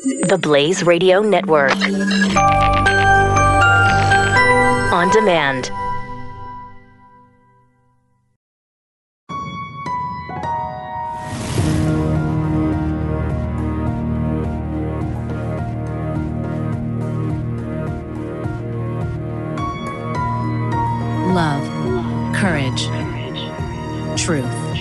The Blaze Radio Network. On demand. Love, courage, truth.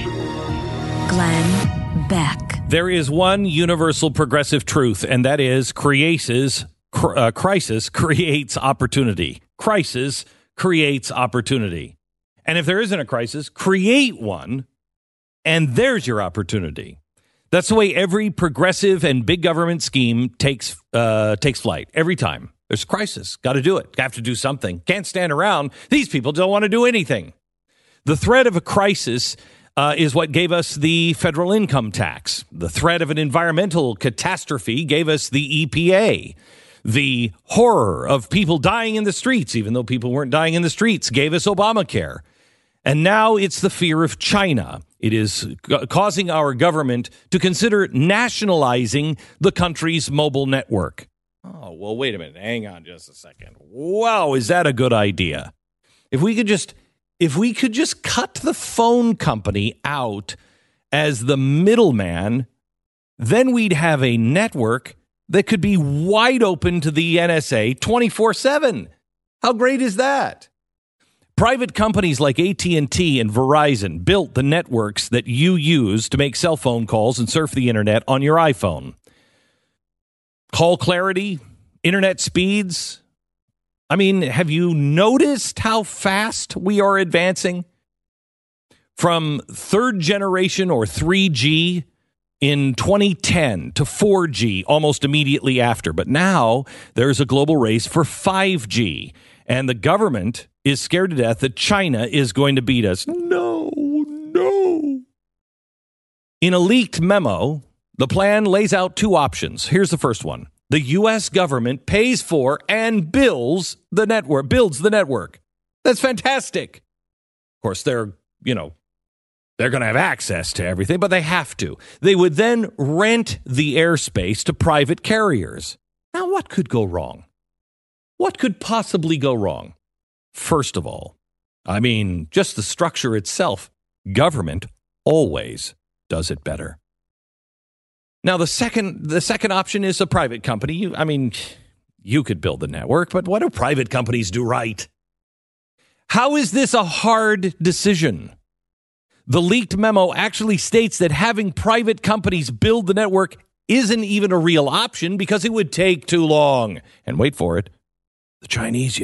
Glenn Beck. There is one universal progressive truth, and that is crisis creates opportunity. Crisis creates opportunity. And if there isn't a crisis, create one, and there's your opportunity. That's the way every progressive and big government scheme takes flight every time. There's a crisis. Got to do it. Have to do something. Can't stand around. These people don't want to do anything. The threat of a crisis is what gave us the federal income tax. The threat of an environmental catastrophe gave us the EPA. The horror of people dying in the streets, even though people weren't dying in the streets, gave us Obamacare. And now it's the fear of China. It is causing our government to consider nationalizing the country's mobile network. Oh, well, wait a minute. Hang on just a second. Wow, is that a good idea? If we could just cut the phone company out as the middleman, then we'd have a network that could be wide open to the NSA 24/7. How great is that? Private companies like AT&T and Verizon built the networks that you use to make cell phone calls and surf the internet on your iPhone. Call clarity, internet speeds. I mean, have you noticed how fast we are advancing? From third generation or 3G in 2010 to 4G almost immediately after. But now there's a global race for 5G. And the government is scared to death that China is going to beat us. No. In a leaked memo, the plan lays out two options. Here's the first one. The U.S. government pays for and builds the network. That's fantastic. Of course, they're going to have access to everything, but they have to. They would then rent the airspace to private carriers. Now, what could go wrong? What could possibly go wrong? First of all, I mean, just the structure itself. Government always does it better. Now, the second option is a private company. You could build the network, but what do private companies do right? How is this a hard decision? The leaked memo actually states that having private companies build the network isn't even a real option because it would take too long. And wait for it. The Chinese,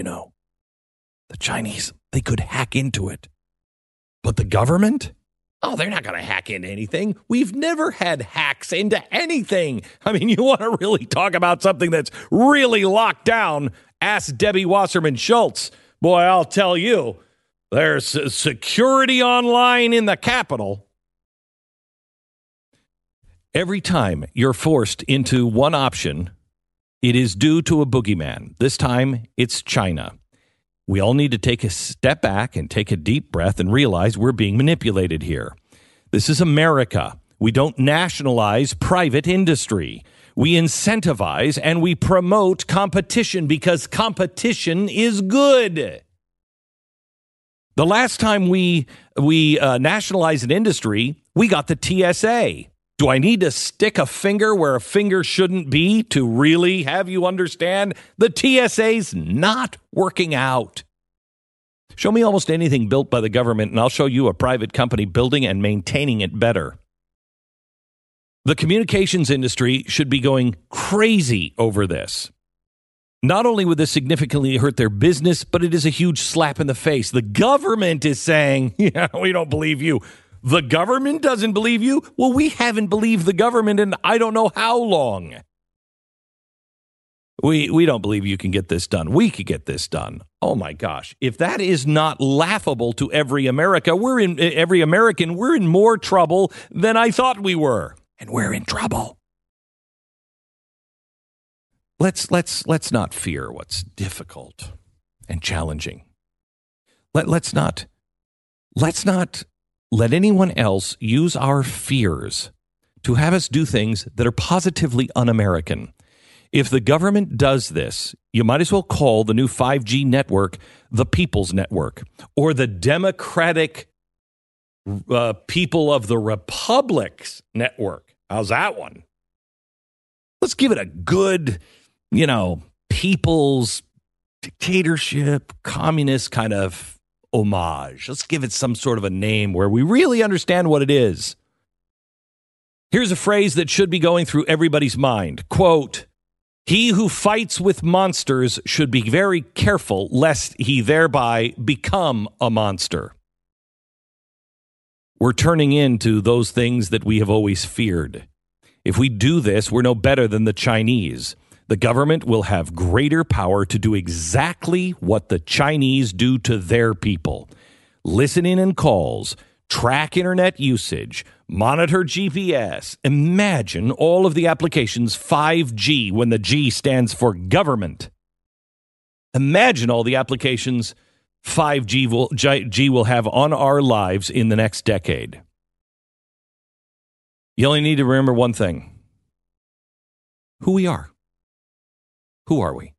they could hack into it. But the government? Oh, they're not going to hack into anything. We've never had hacks into anything. I mean, you want to really talk about something that's really locked down? Ask Debbie Wasserman Schultz. Boy, I'll tell you, there's security online in the Capitol. Every time you're forced into one option, it is due to a boogeyman. This time, it's China. We all need to take a step back and take a deep breath and realize we're being manipulated here. This is America. We don't nationalize private industry. We incentivize and we promote competition because competition is good. The last time we nationalized an industry, we got the TSA. Do I need to stick a finger where a finger shouldn't be to really have you understand? The TSA's not working out. Show me almost anything built by the government, and I'll show you a private company building and maintaining it better. The communications industry should be going crazy over this. Not only would this significantly hurt their business, but it is a huge slap in the face. The government is saying, yeah, we don't believe you. The government doesn't believe you? Well, we haven't believed the government in I don't know how long. We don't believe you can get this done. We could get this done. Oh my gosh. If that is not laughable to every American, we're in more trouble than I thought we were. And we're in trouble. Let's not fear what's difficult and challenging. Let's not let anyone else use our fears to have us do things that are positively un-American. If the government does this, you might as well call the new 5G network the People's Network or the Democratic People of the Republic's Network. How's that one? Let's give it a good, people's dictatorship, communist kind of homage. Let's give it some sort of a name where we really understand what it is. Here's a phrase that should be going through everybody's mind. Quote, "He who fights with monsters should be very careful lest he thereby become a monster." We're turning into those things that we have always feared. If we do this, we're no better than the Chinese. The government will have greater power to do exactly what the Chinese do to their people. Listen in on calls, track internet usage, monitor GPS. Imagine all of the applications 5G when the G stands for government. Imagine all the applications 5G will have on our lives in the next decade. You only need to remember one thing. Who we are. Who are we?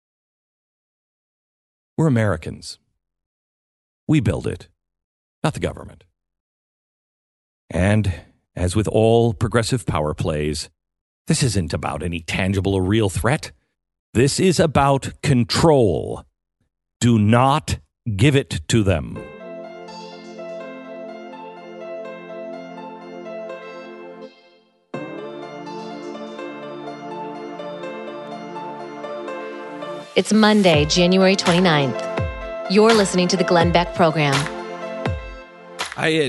We're Americans. We build it, not the government. And as with all progressive power plays, this isn't about any tangible or real threat. This is about control. Do not give it to them. It's Monday, January 29th. You're listening to the Glenn Beck Program. I'd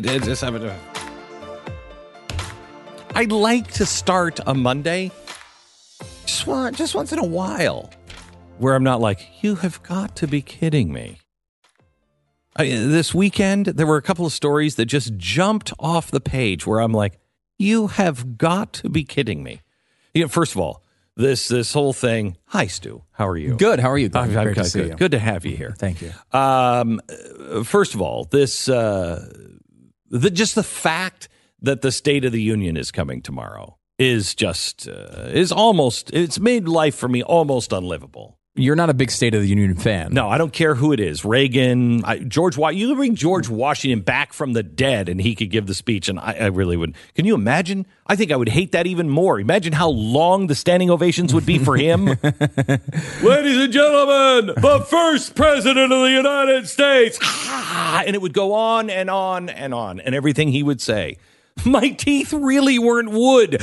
like to start a Monday just once in a while where I'm not like, you have got to be kidding me. This weekend, there were a couple of stories that just jumped off the page where I'm like, you have got to be kidding me. First of all, this whole thing. Hi, Stu. How are you? Good. How are you? I'm Great to see you. Good to have you here. Thank you. First of all, just the fact that the State of the Union is coming tomorrow is almost, it's made life for me almost unlivable. You're not a big State of the Union fan. No, I don't care who it is. Reagan, George Washington. You could bring George Washington back from the dead and he could give the speech, and I really would. Can you imagine? I think I would hate that even more. Imagine how long the standing ovations would be for him. Ladies and gentlemen, the first president of the United States. And it would go on and on and on, and everything he would say. My teeth really weren't wood.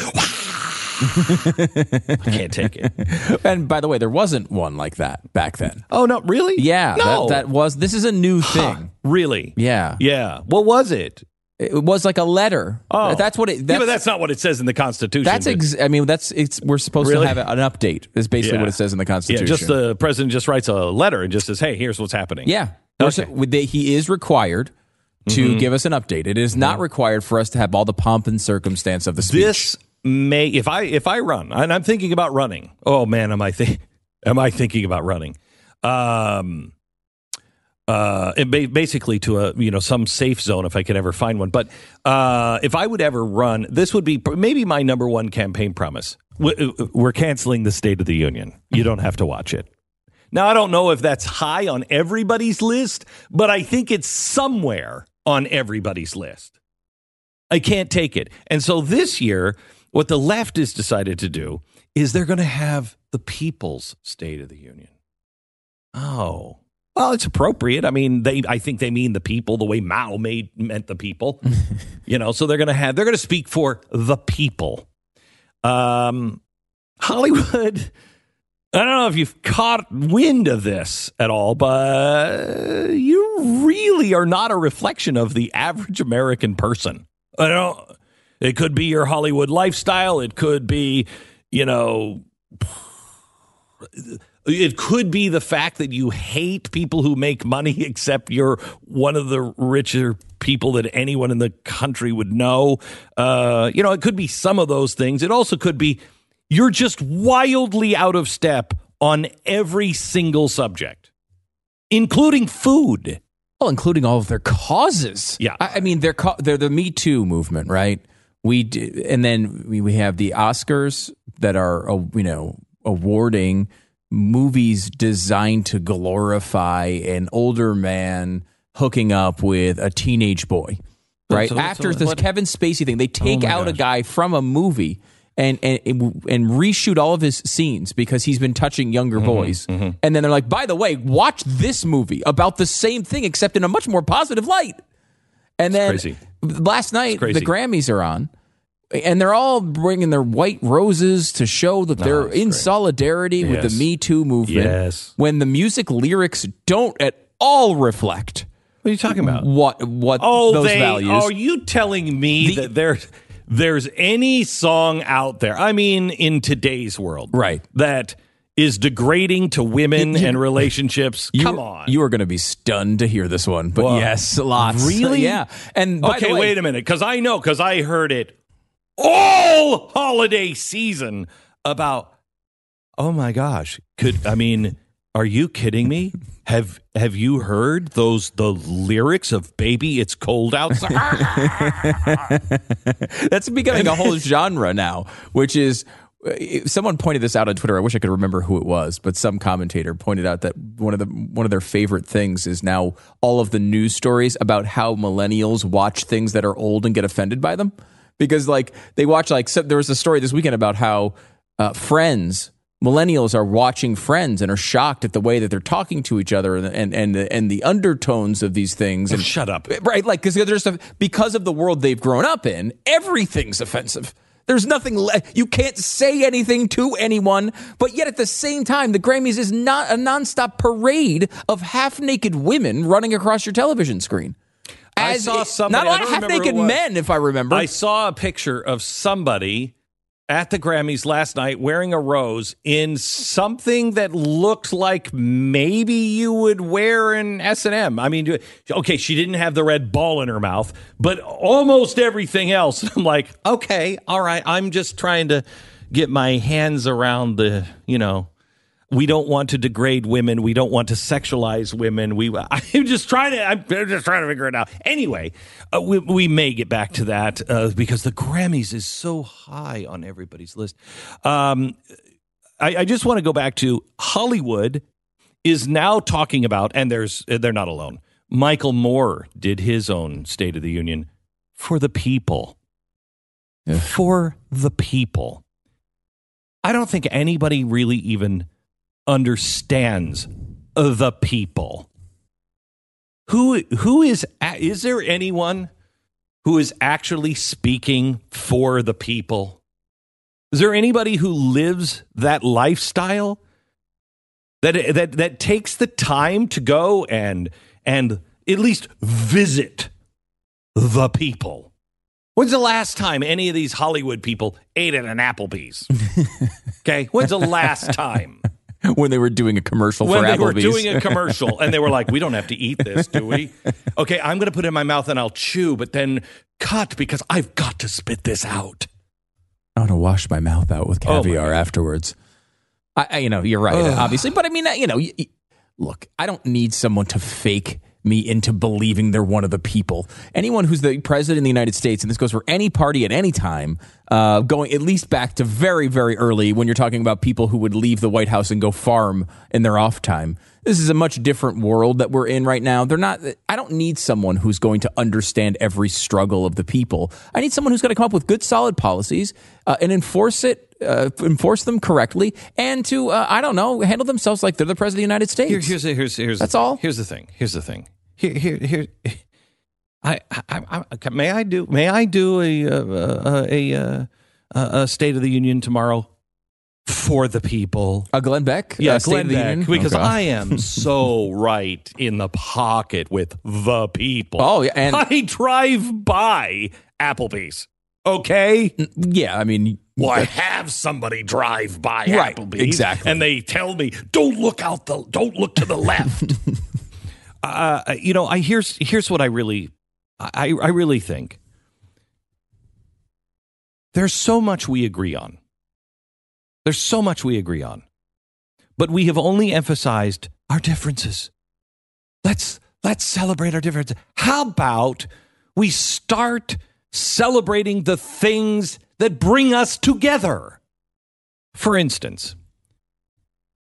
I can't take it. And by the way, there wasn't one like that back then. Oh, no, really? Yeah. No. This is a new thing. Really? Yeah. Yeah. What was it? It was like a letter. Oh. That's what it... but that's not what it says in the Constitution. We're supposed to have an update. Is basically what it says in the Constitution. Yeah, just the president just writes a letter and just says, hey, here's what's happening. Yeah. Okay. He is required to give us an update. It is not required for us to have all the pomp and circumstance of the speech. This may, if I run, and I'm thinking about running. Oh man, am I thinking about running? Basically to some safe zone if I could ever find one. But if I would ever run, this would be maybe my number one campaign promise. We're canceling the State of the Union. You don't have to watch it. Now, I don't know if that's high on everybody's list, but I think it's somewhere on everybody's list. I can't take it. And so this year, what the left has decided to do is they're going to have the People's State of the Union. Oh, well, it's appropriate. I mean, I think they mean the people the way Mao meant the people. So they're going to speak for the people. Hollywood, I don't know if you've caught wind of this at all, but you really are not a reflection of the average American person. I don't. It could be your Hollywood lifestyle. It could be, it could be the fact that you hate people who make money, except you're one of the richer people that anyone in the country would know. It could be some of those things. It also could be you're just wildly out of step on every single subject, including food. Well, including all of their causes. Yeah. I mean, they're the Me Too movement, right? And then we have the Oscars that are, awarding movies designed to glorify an older man hooking up with a teenage boy, right? After this Kevin Spacey thing, they take out a guy from a movie and reshoot all of his scenes because he's been touching younger boys. And then they're like, by the way, watch this movie about the same thing except in a much more positive light. And then last night, the Grammys are on. And they're all bringing their white roses to show that they're in solidarity with the Me Too movement. Yes. When the music lyrics don't at all reflect. What are you talking about? What those values. Are you telling me that there's any song out there, I mean, in today's world, right, that is degrading to women and relationships? Come on. You are going to be stunned to hear this one. But yes, lots. Really? Yeah. And by the way, wait a minute, because I heard it all holiday season about, oh my gosh, are you kidding me? Have you heard the lyrics of Baby It's Cold Outside? That's becoming a whole genre now, which is, someone pointed this out on Twitter. I wish I could remember who it was, but some commentator pointed out that one of their favorite things is now all of the news stories about how millennials watch things that are old and get offended by them. Because they watch there was a story this weekend about how millennials are watching Friends and are shocked at the way that they're talking to each other and the undertones of these things. And shut up, right? Because of the world they've grown up in, everything's offensive. There's nothing you can't say anything to anyone, but yet at the same time, the Grammys is not a nonstop parade of half-naked women running across your television screen. I saw somebody, not a lot of half-naked men, if I remember. I saw a picture of somebody at the Grammys last night wearing a rose in something that looked like maybe you would wear in S&M. I mean, okay, she didn't have the red ball in her mouth, but almost everything else. I'm like, okay, all right, I'm just trying to get my hands around the, we don't want to degrade women. We don't want to sexualize women. I'm just trying to figure it out. Anyway, we may get back to that because the Grammys is so high on everybody's list. I just want to go back to Hollywood is now talking about, and they're not alone. Michael Moore did his own State of the Union for the people. Yeah. For the people. I don't think anybody really even understands the people. Who is there anyone who is actually speaking for the people? Is there anybody who lives that lifestyle that takes the time to go and at least visit the people? When's the last time any of these Hollywood people ate at an Applebee's? Okay, when's the last time? When they were doing a commercial for Applebee's. When they were doing a commercial, and they were like, we don't have to eat this, do we? Okay, I'm going to put it in my mouth and I'll chew, but then cut because I've got to spit this out. I want to wash my mouth out with caviar afterwards. You're right, obviously. But I mean, look, I don't need someone to fake me into believing they're one of the people. Anyone who's the president of the United States, and this goes for any party at any time, going at least back to very, very early when you're talking about people who would leave the White House and go farm in their off time. This is a much different world that we're in right now. I don't need someone who's going to understand every struggle of the people. I need someone who's going to come up with good, solid policies and enforce them correctly, and to handle themselves like they're the president of the United States. Here's that's all. Here's the thing. Here. May I do a State of the Union tomorrow for the people? A Glenn Beck? Yeah, State Glenn Beck, because I am so right in the pocket with the people. Oh, yeah, and I drive by Applebee's. Okay? Yeah, I mean, well, I have somebody drive by Applebee's, exactly, and they tell me, don't look to the left. Here's what I really think. There's so much we agree on. But we have only emphasized our differences. Let's celebrate our differences. How about we start celebrating the things that bring us together? For instance,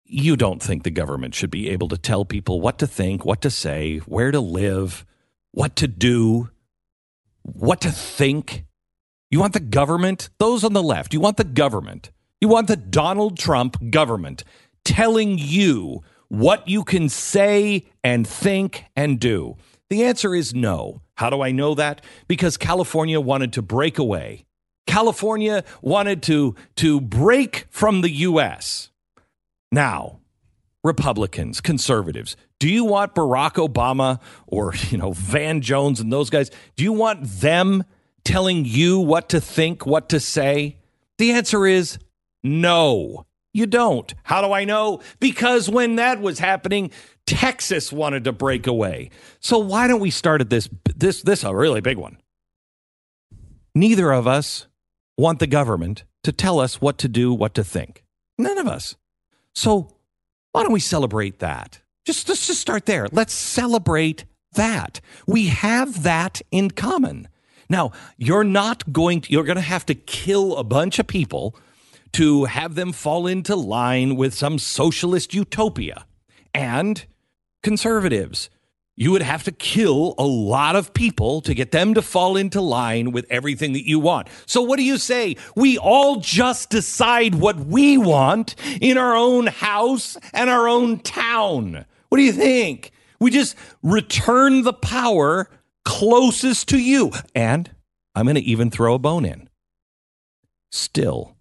you don't think the government should be able to tell people what to think, what to say, where to live, what to do, what to think. You want the government, those on the left, you want the government, you want the Donald Trump government telling you what you can say and think and do. The answer is no. How do I know that? Because California wanted to break away. California wanted to break from the U.S. Now, Republicans, conservatives, do you want Barack Obama or, Van Jones and those guys? Do you want them telling you what to think, what to say? The answer is no, you don't. How do I know? Because when that was happening, Texas wanted to break away. So why don't we start at this a really big one? Neither of us want the government to tell us what to do, what to think. None of us. So why don't we celebrate that? Let's just start there. Let's celebrate that. We have that in common. Now, you're going to have to kill a bunch of people to have them fall into line with some socialist utopia. And conservatives, you would have to kill a lot of people to get them to fall into line with everything that you want. So what do you say? We all just decide what we want in our own house and our own town. What do you think? We just return the power closest to you. And I'm going to even throw a bone in. Still,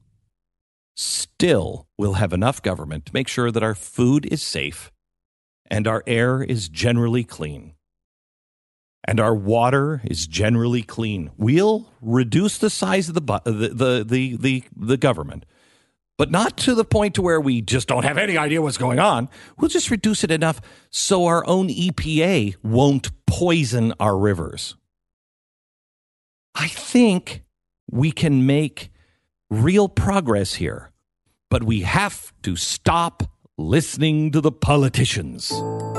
we'll have enough government to make sure that our food is safe and our air is generally clean and our water is generally clean. We'll reduce the size of the government, but not to the point to where we just don't have any idea what's going on. We'll just reduce it enough so our own EPA won't poison our rivers. I think we can make real progress here, but we have to stop listening to the politicians.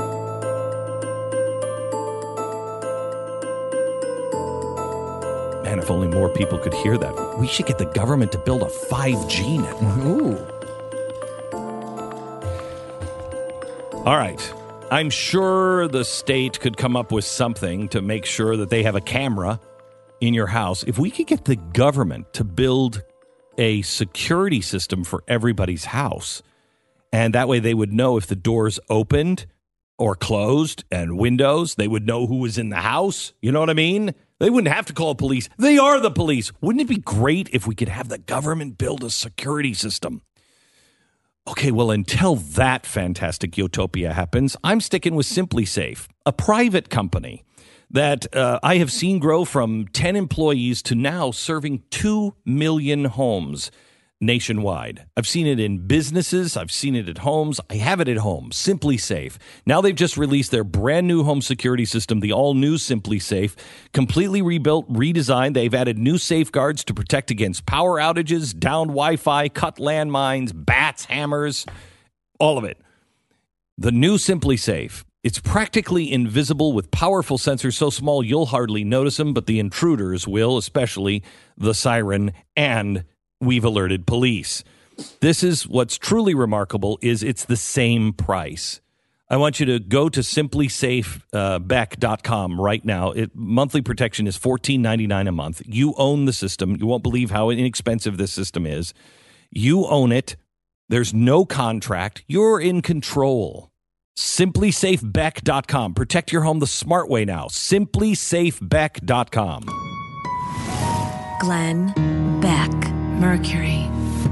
Man, if only more people could hear that. We should get the government to build a 5G network. Ooh. All right. I'm sure the state could come up with something to make sure that they have a camera in your house. If we could get the government to build a security system for everybody's house, and that way they would know if the doors opened or closed and windows, they would know who was in the house. You know what I mean? They wouldn't have to call police. They are the police. Wouldn't it be great if we could have the government build a security system? Okay, well, until that fantastic utopia happens, I'm sticking with Simply Safe, a private company that I have seen grow from 10 employees to now serving 2 million homes nationwide. I've seen it in businesses. I've seen it at homes. I have it at home. Simply Safe. Now they've just released their brand new home security system, the all-new Simply Safe, completely rebuilt, redesigned. They've added new safeguards to protect against power outages, downed Wi-Fi, cut landmines, bats, hammers, all of it. The new Simply Safe. It's practically invisible with powerful sensors so small you'll hardly notice them, but the intruders will, especially the siren, and we've alerted police. This is what's truly remarkable is it's the same price. I want you to go to simplysafebeck.com right now. Monthly protection is $14.99 a month. You own the system. You won't believe how inexpensive this system is. You own it. There's no contract. You're in control. simplysafebeck.com. Protect your home the smart way now. simplysafebeck.com. Glenn Beck, Mercury.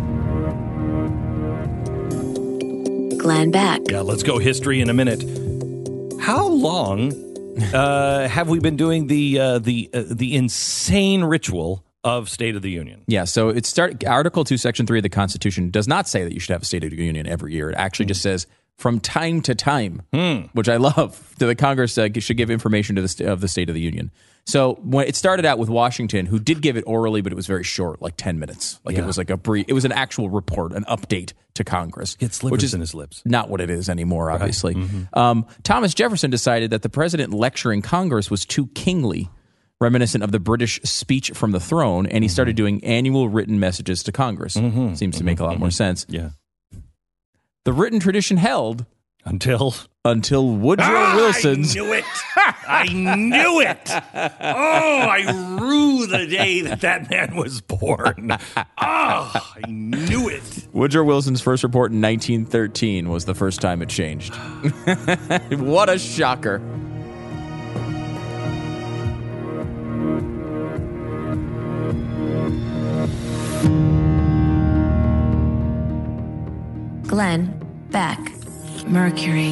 Glenn Beck. Yeah, let's go history in a minute. How long have we been doing the insane ritual of State of the Union? Yeah, so Article 2, Section 3 of the Constitution does not say that you should have a State of the Union every year. It actually just says from time to time, which I love, that the Congress should give information to of the State of the Union. So when it started out with Washington, who did give it orally, but it was very short, like 10 minutes. It was like it was an actual report, an update to Congress. He had slivers in his lips. Not what it is anymore, obviously. Right. Mm-hmm. Thomas Jefferson decided that the president lecturing Congress was too kingly, reminiscent of the British speech from the throne, and he started doing annual written messages to Congress. Seems to make a lot more sense. Yeah. The written tradition held until Woodrow Wilson's. I knew it. I knew it. Oh, I rue the day that man was born. Oh, I knew it. Woodrow Wilson's first report in 1913 was the first time it changed. What a shocker. Glenn Beck, Mercury.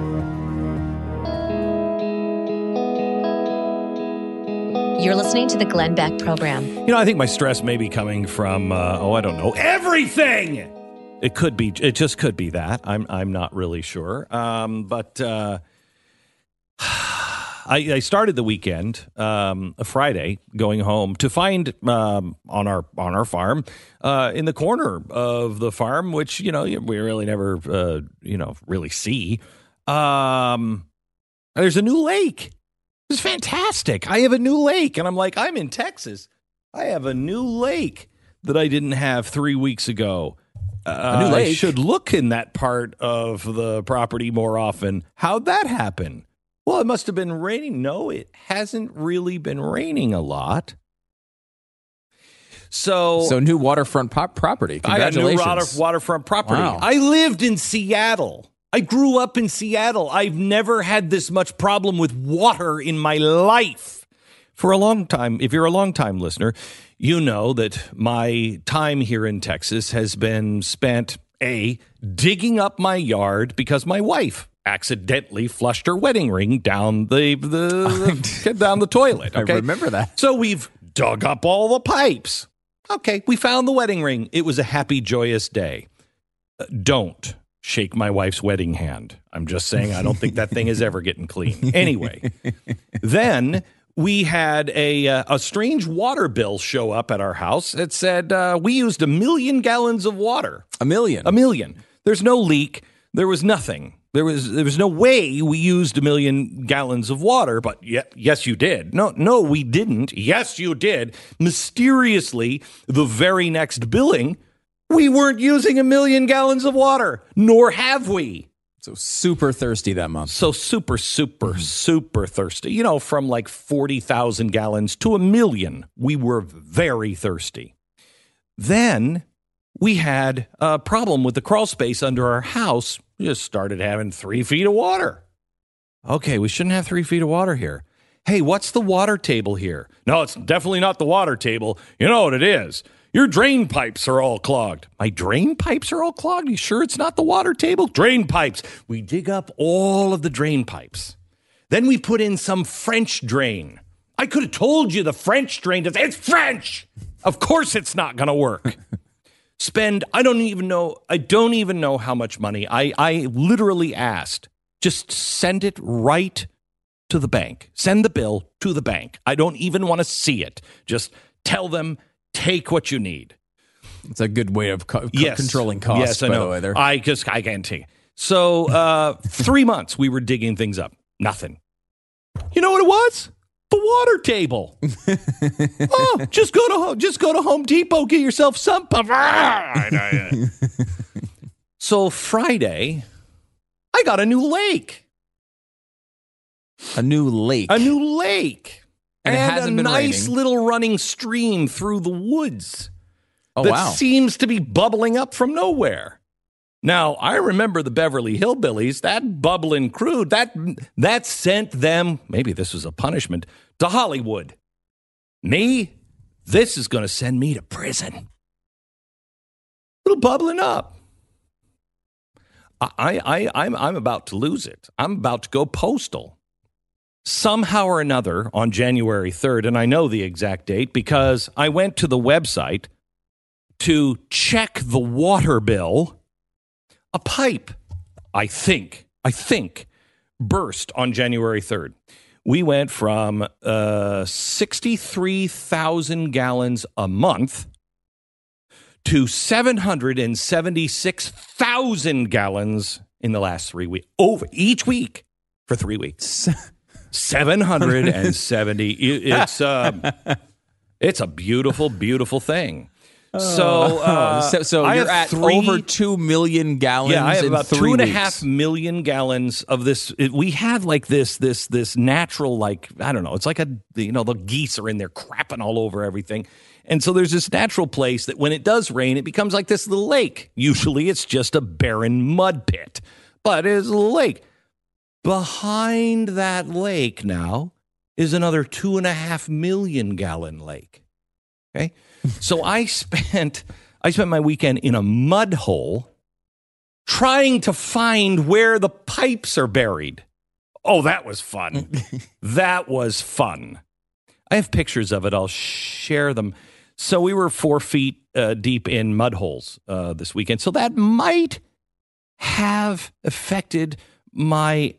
You're listening to the Glenn Beck program. I think my stress may be coming from, I don't know, everything. It could be. It just could be that. I'm not really sure. But I started the weekend, a Friday, going home to find on our farm, in the corner of the farm, which we really never really see. There's a new lake. It's fantastic. I have a new lake, and I'm like, I'm in Texas. I have a new lake that I didn't have 3 weeks ago. A new lake? I should look in that part of the property more often. How'd that happen? Well, it must have been raining. No, it hasn't really been raining a lot. So new waterfront property. Congratulations. I got new waterfront property. Wow. I lived in Seattle. I grew up in Seattle. I've never had this much problem with water in my life for a long time. If you're a long-time listener, you know that my time here in Texas has been spent, digging up my yard because my wife accidentally flushed her wedding ring down the down the toilet. Okay? I remember that. So we've dug up all the pipes. Okay, we found the wedding ring. It was a happy, joyous day. Don't shake my wife's wedding hand. I'm just saying I don't think that thing is ever getting clean. Anyway, then we had a strange water bill show up at our house. It said we used 1 million gallons of water. 1 million? 1 million. There's no leak. There was nothing. There was no way we used 1 million gallons of water, but yes, you did. No, we didn't. Yes, you did. Mysteriously, the very next billing, we weren't using 1 million gallons of water, nor have we. So super thirsty that month. So super thirsty. From like 40,000 gallons to 1 million. We were very thirsty. Then we had a problem with the crawl space under our house. We just started having 3 feet of water. Okay, we shouldn't have 3 feet of water here. Hey, what's the water table here? No, it's definitely not the water table. You know what it is. Your drain pipes are all clogged. My drain pipes are all clogged? You sure it's not the water table? Drain pipes. We dig up all of the drain pipes. Then we put in some French drain. I could have told you the French drain. It's French. Of course it's not going to work. I don't even know how much money. I literally asked, just send it right to the bank. Send the bill to the bank. I don't even want to see it. Just tell them, take what you need. It's a good way of controlling costs, yes, I know. By the way. I can't take it. So 3 months we were digging things up. Nothing. You know what it was? The water table. Just go to Home Depot, get yourself some. So Friday, I got a new lake. A new lake. And it hasn't been raining. A nice little running stream through the woods. Oh, that wow. seems to be bubbling up from nowhere. Now, I remember the Beverly Hillbillies, that bubbling crude, that sent them, maybe this was a punishment, to Hollywood. Me, this is going to send me to prison. A little bubbling up. I'm about to lose it. I'm about to go postal. Somehow or another on January 3rd, and I know the exact date because I went to the website to check the water bill. A pipe, I think, burst on January 3rd. We went from 63,000 gallons a month to 776,000 gallons in the last 3 weeks. Over each week for 3 weeks. 770. It's a beautiful, beautiful thing. So I you're have at over 2 million gallons. Yeah, I have in about 3 weeks. 2.5 million gallons of this. We have like this natural, like, I don't know. It's like the geese are in there crapping all over everything. And so there's this natural place that when it does rain, it becomes like this little lake. Usually it's just a barren mud pit, but it is a little lake. Behind that lake now is another 2.5 million gallon lake. Okay. So I spent my weekend in a mud hole trying to find where the pipes are buried. Oh, that was fun. That was fun. I have pictures of it. I'll share them. So we were 4 feet deep in mud holes this weekend. So that might have affected my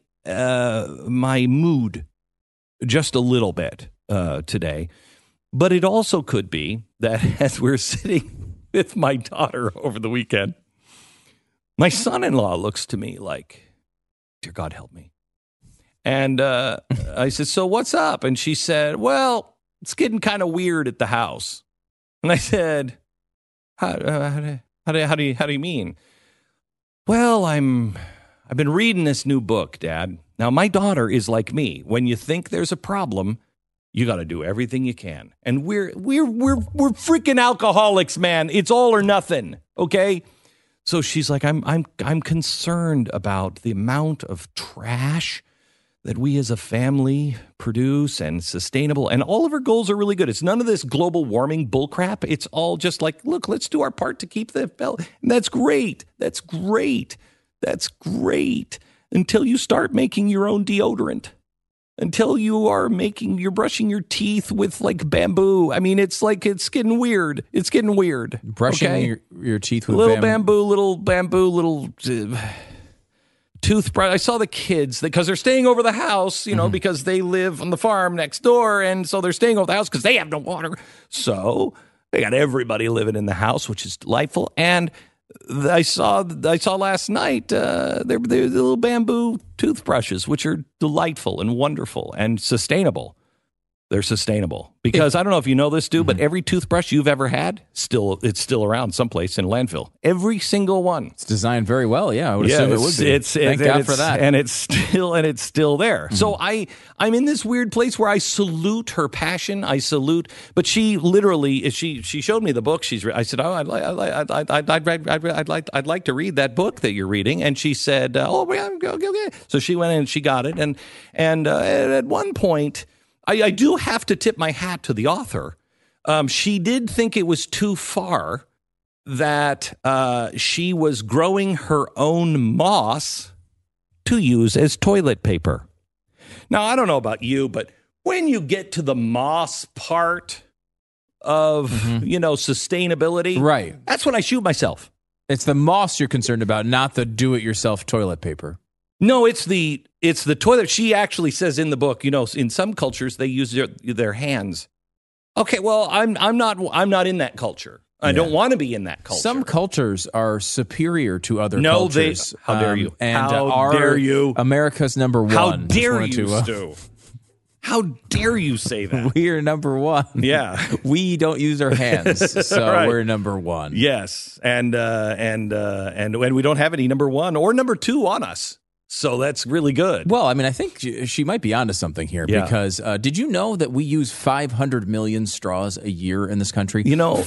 mood just a little bit today. But it also could be that as we're sitting with my daughter over the weekend, my son-in-law looks to me like, dear God, help me. And I said, so what's up? And she said, well, it's getting kind of weird at the house. And I said, how do you mean? Well, I've been reading this new book, Dad. Now, my daughter is like me. When you think there's a problem, you got to do everything you can. And we're freaking alcoholics, man. It's all or nothing. Okay. So she's like, I'm concerned about the amount of trash that we as a family produce and sustainable. And all of our goals are really good. It's none of this global warming bullcrap. It's all just like, look, let's do our part to keep the bell. And that's great. That's great. That's great. Until you start making your own deodorant. Until you're brushing your teeth with like bamboo. I mean, it's getting weird. It's getting weird. Brushing your teeth with little bamboo, toothbrush. I saw the kids because they're staying over the house, because they live on the farm next door. And so they're staying over the house because they have no water. So they got everybody living in the house, which is delightful. And I saw last night, they're little bamboo toothbrushes, which are delightful and wonderful and sustainable. They're sustainable because I don't know if you know this, dude, but every toothbrush you've ever had, it's still around someplace in landfill. Every single one. It's designed very well. Yeah, I would assume it would be. Thank God for that. And it's still there. Mm-hmm. So I'm in this weird place where I salute her passion. But she literally, she showed me the book she's read. I said, oh, I'd like to read that book that you're reading. And she said, oh, yeah, okay. So she went in and she got it. And at one point, I do have to tip my hat to the author. She did think it was too far that she was growing her own moss to use as toilet paper. Now, I don't know about you, but when you get to the moss part of, sustainability, right, that's when I shoot myself. It's the moss you're concerned about, not the do-it-yourself toilet paper. No, it's the toilet. She actually says in the book, in some cultures they use their hands. Okay, well, I'm not in that culture. I don't want to be in that culture. Some cultures are superior to other cultures. How dare you? And how dare you? America's number one. How dare you, Stu? How dare you say that? We are number one. Yeah. We don't use our hands, so right. We're number one. Yes, and we don't have any number one or number two on us. So that's really good. Well, I mean, I think she might be onto something here because did you know that we use 500 million straws a year in this country?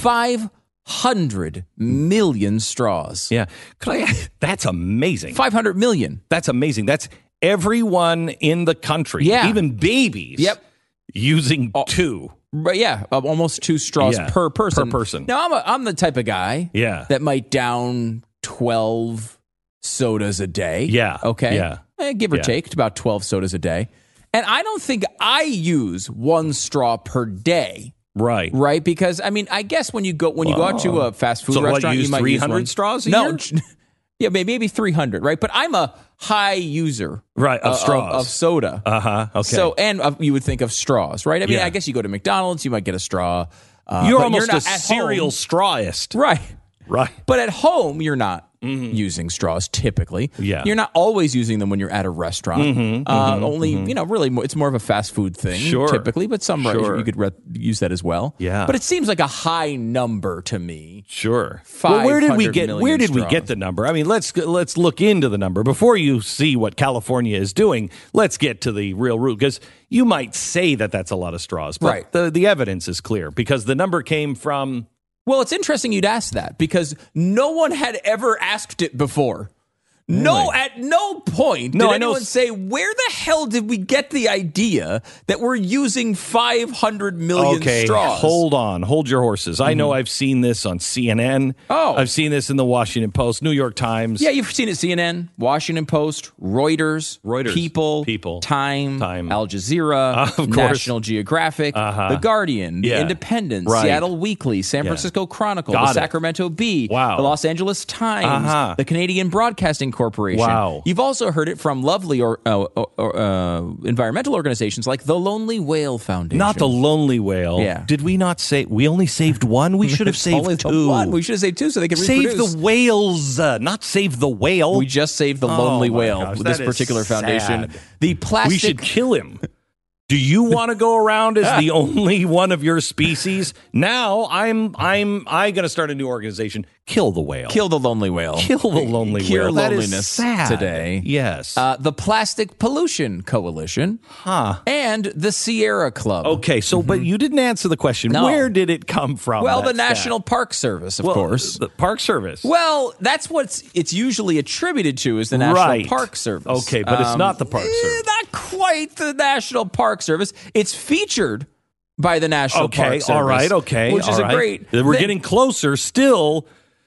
500 million straws. Yeah. That's amazing. 500 million. That's amazing. That's everyone in the country. Yeah. Even babies. Yep. Using two. Right, yeah, almost 2 straws per person. Per person. Now, I'm the type of guy that might down 12 sodas a day. Yeah. Okay. Yeah. Give or take about 12 sodas a day. And I don't think I use 1 straw per day. Right. Right. Because I mean, I guess when you go out to a fast food restaurant, you might 300 use straws a year? Yeah, maybe 300. Right. But I'm a high user. Right. Of straws. Of soda. Okay. So, and you would think of straws, right? I mean, I guess you go to McDonald's, you might get a straw. You're almost a cereal strawist. Right. Right. But at home, you're not. using straws typically. Yeah. You're not always using them when you're at a restaurant. Only, really, it's more of a fast food thing typically, but some you could use that as well. Yeah. But it seems like a high number to me. Sure. Well, where did we get straws. the number? I mean, let's look into the number before you see what California is doing. Let's get to the real root, because you might say that that's a lot of straws, but the evidence is clear because the number came from. Well, it's interesting you'd ask that because no one had ever asked it before. No, at no point did anyone say, where the hell did we get the idea that we're using 500 million straws? Hold your horses. I know I've seen this on CNN. I've seen this in the Washington Post, New York Times. Yeah, you've seen it CNN, Washington Post, Reuters, People, Time, Al Jazeera, of course. National Geographic, The Guardian, The Independent, Seattle Weekly, San Francisco Chronicle, the Sacramento Bee, the Los Angeles Times, the Canadian Broadcasting Corporation. Wow. You've also heard it from lovely environmental organizations like the Lonely Whale Foundation. Not the Lonely Whale. Yeah. Did we not say we only saved one? We should have saved two. We should have saved two so they could save reproduce. the whales, not save the whale. We just saved the Lonely Whale gosh, with this that is particular foundation. sad. The plastic. We should kill him. Do you want to go around as the only one of your species? Now I'm going to start a new organization. Kill the whale. Kill the lonely whale. Kill the lonely Cure whale. loneliness that is sad. today. Yes. The Plastic Pollution Coalition. And the Sierra Club. Okay, so but you didn't answer the question. No. Where did it come from? Well, the that National stat? Park Service, of course. The Park Service. Well, that's what it's usually attributed to is the National Park Service. Okay, but it's not the Park Service. Not quite the National Park Service. It's featured by the National Park Service. All right, okay. Which is a great... We're getting closer still.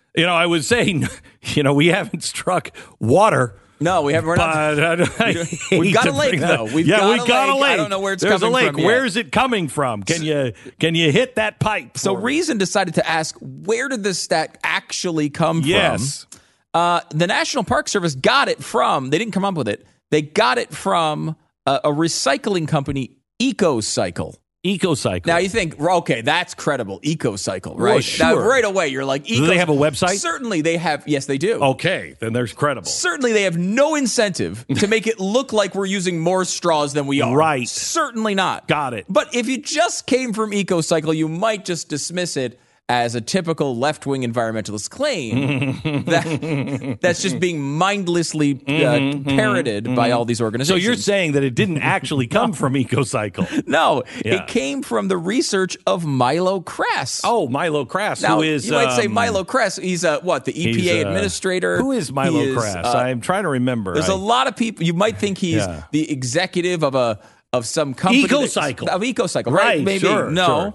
I was saying, we haven't struck water. No, we haven't. We're not. We've got a lake, though. We've got a lake. I don't know where it's coming from. There's a lake. Yet. Where is it coming from? Can you hit that pipe? So Reason decided to ask, where did this stat actually come from? The National Park Service got it from. They didn't come up with it. They got it from a recycling company, EcoCycle. EcoCycle. Now you think, okay, that's credible. EcoCycle, right? Well, sure. Now, right away, you're like, do they have a website? Certainly they have. Yes, they do. Okay, then there's credible. Certainly they have no incentive to make it look like we're using more straws than we are. Right. Certainly not. Got it. But if you just came from EcoCycle, you might just dismiss it as a typical left-wing environmentalist claim that's just being mindlessly parroted by all these organizations. So you're saying that it didn't actually come from EcoCycle? No, it came from the research of Milo Kress. Oh, Milo Kress, now, who is... You might say Milo Kress, he's the EPA administrator. Who is Milo Kress? I'm trying to remember. There's a lot of people, you might think he's the executive of some company. EcoCycle. Of EcoCycle, right? Maybe. Sure,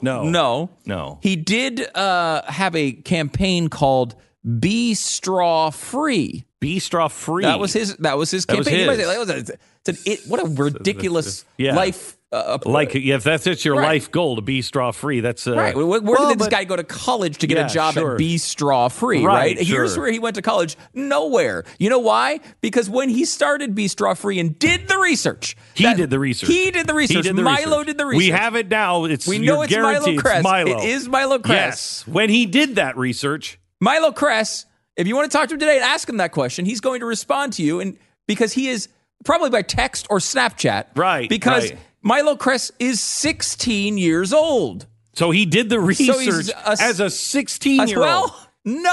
No. He did have a campaign called Be Straw Free. Be Straw Free. That was his campaign. You might say, what a ridiculous life. If that's your life goal, to be straw free, that's right. Where did this guy go to college to get a job at Be Straw Free? Right. Here's where he went to college. Nowhere. You know why? Because when he started Be Straw Free and did the research, He did the research. Milo did the research. We have it now. We know it's Milo Kress. Milo. It is Milo Kress. Yes. When he did that research, Milo Kress. If you want to talk to him today and ask him that question, he's going to respond to you, and because he is probably by text or Snapchat, right? Because Milo Kress is 16 years old. So he did the research as a 16-year-old. Well,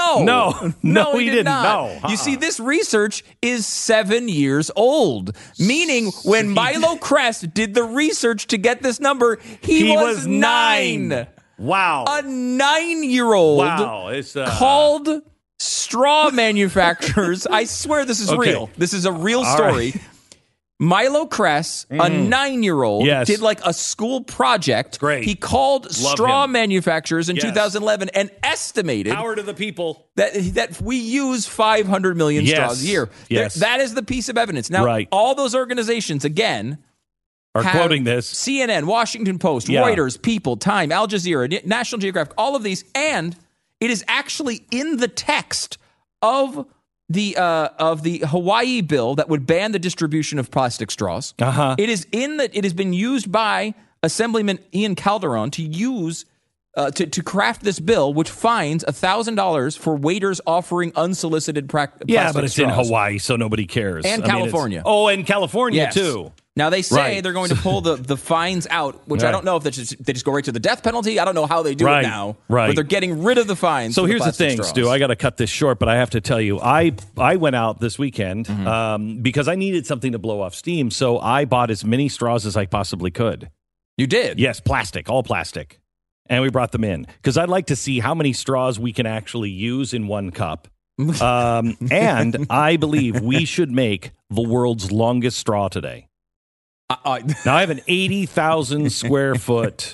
no, he didn't. Not. No. You see, this research is 7 years old, meaning when Milo Kress did the research to get this number, he was 9. Wow. A 9-year-old called straw manufacturers. I swear this is real. This is a real story. Right. Milo Kress, a 9-year-old, did like a school project. Great. He called straw manufacturers in 2011 and estimated power to the people that we use 500 million straws a year. Yes. That is the piece of evidence. Now, all those organizations, again, are quoting this. CNN, Washington Post, Reuters, People, Time, Al Jazeera, National Geographic, all of these, and it is actually in the text of the Hawaii bill that would ban the distribution of plastic straws. It is it has been used by Assemblyman Ian Calderon to use to craft this bill, which fines $1,000 for waiters offering unsolicited plastic Yeah, but it's straws. in Hawaii, so nobody cares. And California. And California, Yes. too. Now, they say Right. they're going to pull the fines out, which I Right. don't know if they just go right to the death penalty. I don't know how they do Right. it now. Right. But they're getting rid of the fines. So for here's the plastic thing, straws. Stu. I got to cut this short, but I have to tell you, I went out this weekend because I needed something to blow off steam. So I bought as many straws as I possibly could. You did? Yes, plastic, all plastic. And we brought them in because I'd like to see how many straws we can actually use in one cup. And I believe we should make the world's longest straw today. Now, I have an 80,000 square foot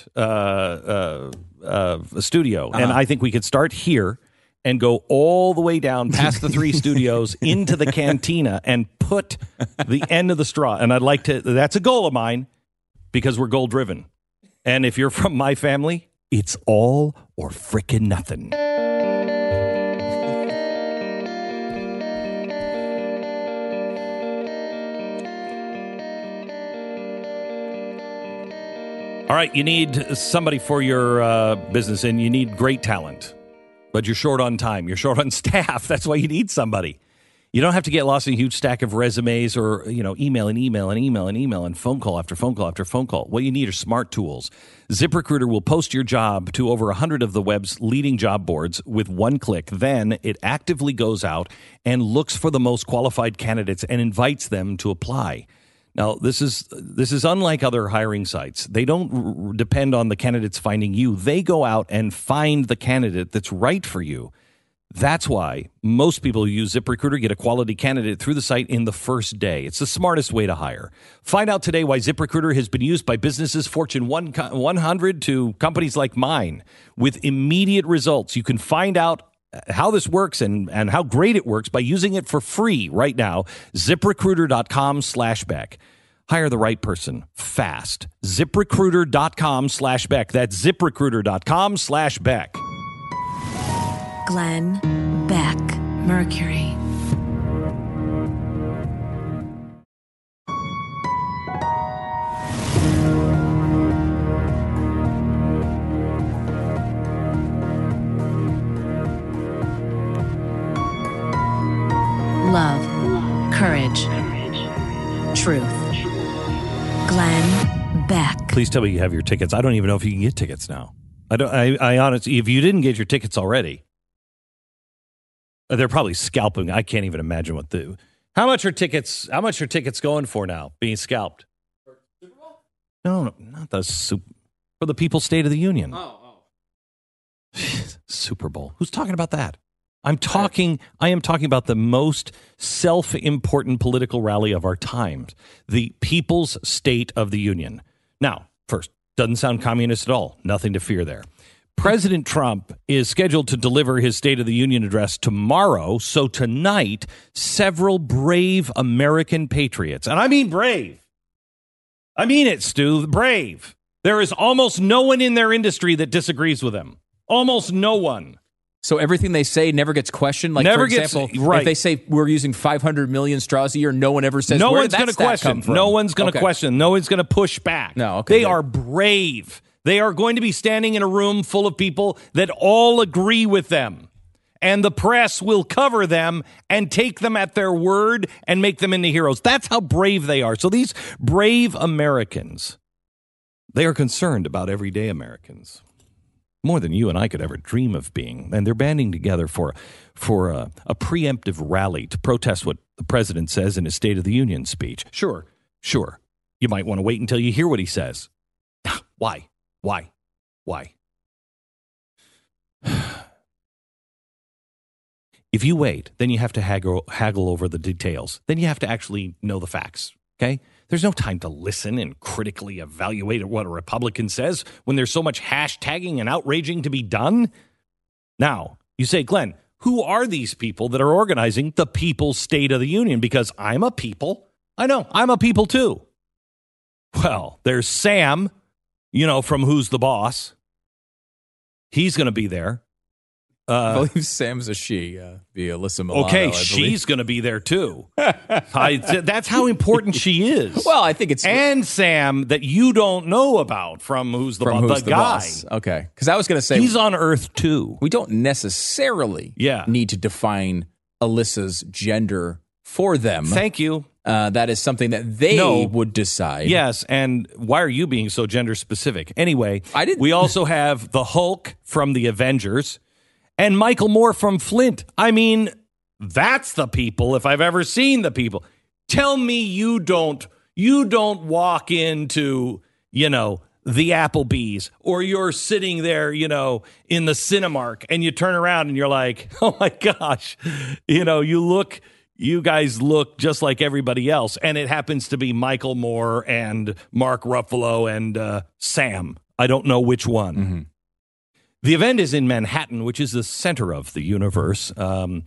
studio, and I think we could start here and go all the way down past the 3 studios into the cantina and put the end of the straw. And I'd like to, that's a goal of mine because we're goal driven. And if you're from my family, it's all or frickin' nothing. All right, you need somebody for your business, and you need great talent, but you're short on time. You're short on staff. That's why you need somebody. You don't have to get lost in a huge stack of resumes or, email and phone call after phone call after phone call. What you need are smart tools. ZipRecruiter will post your job to over 100 of the web's leading job boards with one click. Then it actively goes out and looks for the most qualified candidates and invites them to apply. Now, this is unlike other hiring sites. They don't depend on the candidates finding you. They go out and find the candidate that's right for you. That's why most people who use ZipRecruiter get a quality candidate through the site in the first day. It's the smartest way to hire. Find out today why ZipRecruiter has been used by businesses Fortune 100 to companies like mine with immediate results. You can find out how this works and how great it works by using it for free right now. ZipRecruiter.com/Beck. Hire the right person fast. ZipRecruiter.com/Beck. That's ZipRecruiter.com/Beck. Glenn Beck, Mercury. Love, courage, truth. Glenn Beck. Please tell me you have your tickets. I don't even know if you can get tickets now. I honestly, if you didn't get your tickets already, they're probably scalping. I can't even imagine how much are tickets going for now, being scalped? No, not the for the People's State of the Union. Super Bowl. Who's talking about that? I am talking about the most self-important political rally of our times, the People's State of the Union. Now, first, doesn't sound communist at all. Nothing to fear there. President Trump is scheduled to deliver his State of the Union address tomorrow. So tonight, several brave American patriots, and I mean brave. I mean it, Stu, brave. There is almost no one in their industry that disagrees with them. Almost no one. So everything they say never gets questioned? Like, Never for example, gets, right. If they say we're using 500 million straws a year, no one ever says, no where one's did going to question. No one's going to question. No one's going to push back. No, okay, they are brave. They are going to be standing in a room full of people that all agree with them. And the press will cover them and take them at their word and make them into heroes. That's how brave they are. So these brave Americans, they are concerned about everyday Americans. More than you and I could ever dream of being. And they're banding together for a preemptive rally to protest what the president says in his State of the Union speech. Sure. You might want to wait until you hear what he says. Why? If you wait, then you have to haggle over the details. Then you have to actually know the facts, okay? There's no time to listen and critically evaluate what a Republican says when there's so much hashtagging and outraging to be done. Now, you say, Glenn, who are these people that are organizing the People's State of the Union? Because I'm a people. I know, I'm a people too. Well, there's Sam, from Who's the Boss. He's going to be there. I believe Sam's a she, via Alyssa Milano. Okay, she's going to be there too. That's how important she is. Well, I think it's... And Sam, that you don't know about from Who's the Guy. Boss. Okay, because I was going to say... He's on Earth too. We don't necessarily need to define Alyssa's gender for them. Thank you. That is something that they would decide. Yes, and why are you being so gender specific? Anyway, we also have the Hulk from the Avengers and Michael Moore from Flint. I mean, that's the people if I've ever seen the people. Tell me you don't walk into, the Applebee's, or you're sitting there, in the Cinemark, and you turn around and you're like, oh my gosh, you guys look just like everybody else. And it happens to be Michael Moore and Mark Ruffalo and Sam. I don't know which one. Mm-hmm. The event is in Manhattan, which is the center of the universe. Wait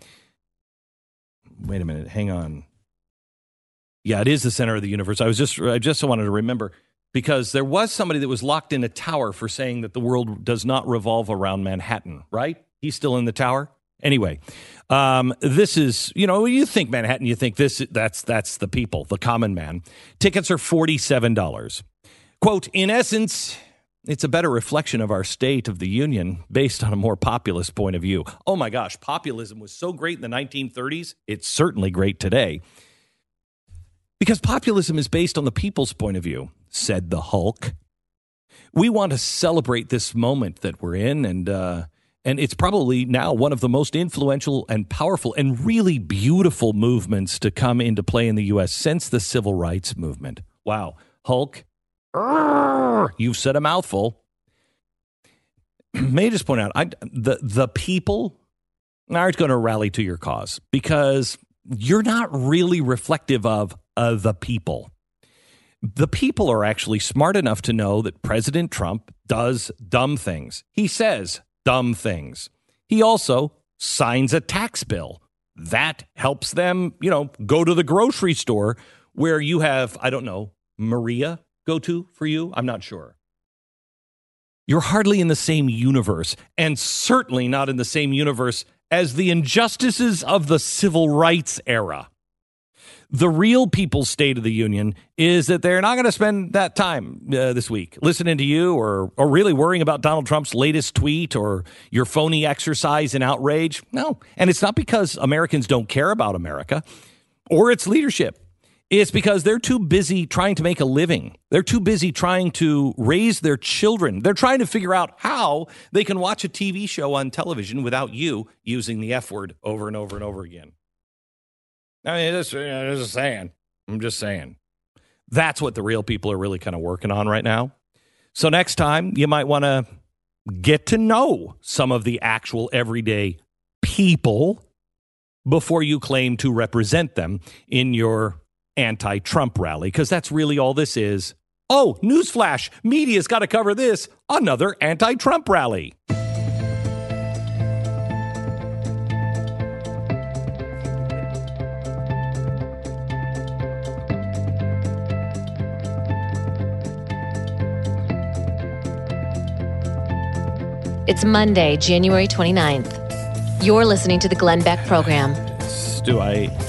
a minute. Hang on. Yeah, it is the center of the universe. I just wanted to remember, because there was somebody that was locked in a tower for saying that the world does not revolve around Manhattan, right? He's still in the tower. Anyway, this is, when you think Manhattan, you think that's the people, the common man. Tickets are $47. Quote, in essence, it's a better reflection of our state of the union based on a more populist point of view. Oh my gosh, populism was so great in the 1930s. It's certainly great today. Because populism is based on the people's point of view, said the Hulk. We want to celebrate this moment that we're in, and it's probably now one of the most influential and powerful and really beautiful movements to come into play in the U.S. since the Civil Rights Movement. Wow, Hulk, you've said a mouthful. May I just point out, the people aren't going to rally to your cause because you're not really reflective of the people. The people are actually smart enough to know that President Trump does dumb things. He says dumb things. He also signs a tax bill. That helps them, go to the grocery store where you have, I don't know, Maria go to for you? I'm not sure. You're hardly in the same universe, and certainly not in the same universe as the injustices of the civil rights era. The real people's State of the Union is that they're not going to spend that time this week listening to you or really worrying about Donald Trump's latest tweet or your phony exercise in outrage. No. And it's not because Americans don't care about America or its leadership. It's because they're too busy trying to make a living. They're too busy trying to raise their children. They're trying to figure out how they can watch a TV show on television without you using the F word over and over and over again. I mean, I'm just saying. That's what the real people are really kind of working on right now. So next time, you might want to get to know some of the actual everyday people before you claim to represent them in your anti-Trump rally, because that's really all this is. Oh, newsflash, media's got to cover this. Another anti-Trump rally. It's Monday, January 29th. You're listening to the Glenn Beck Program. Stu,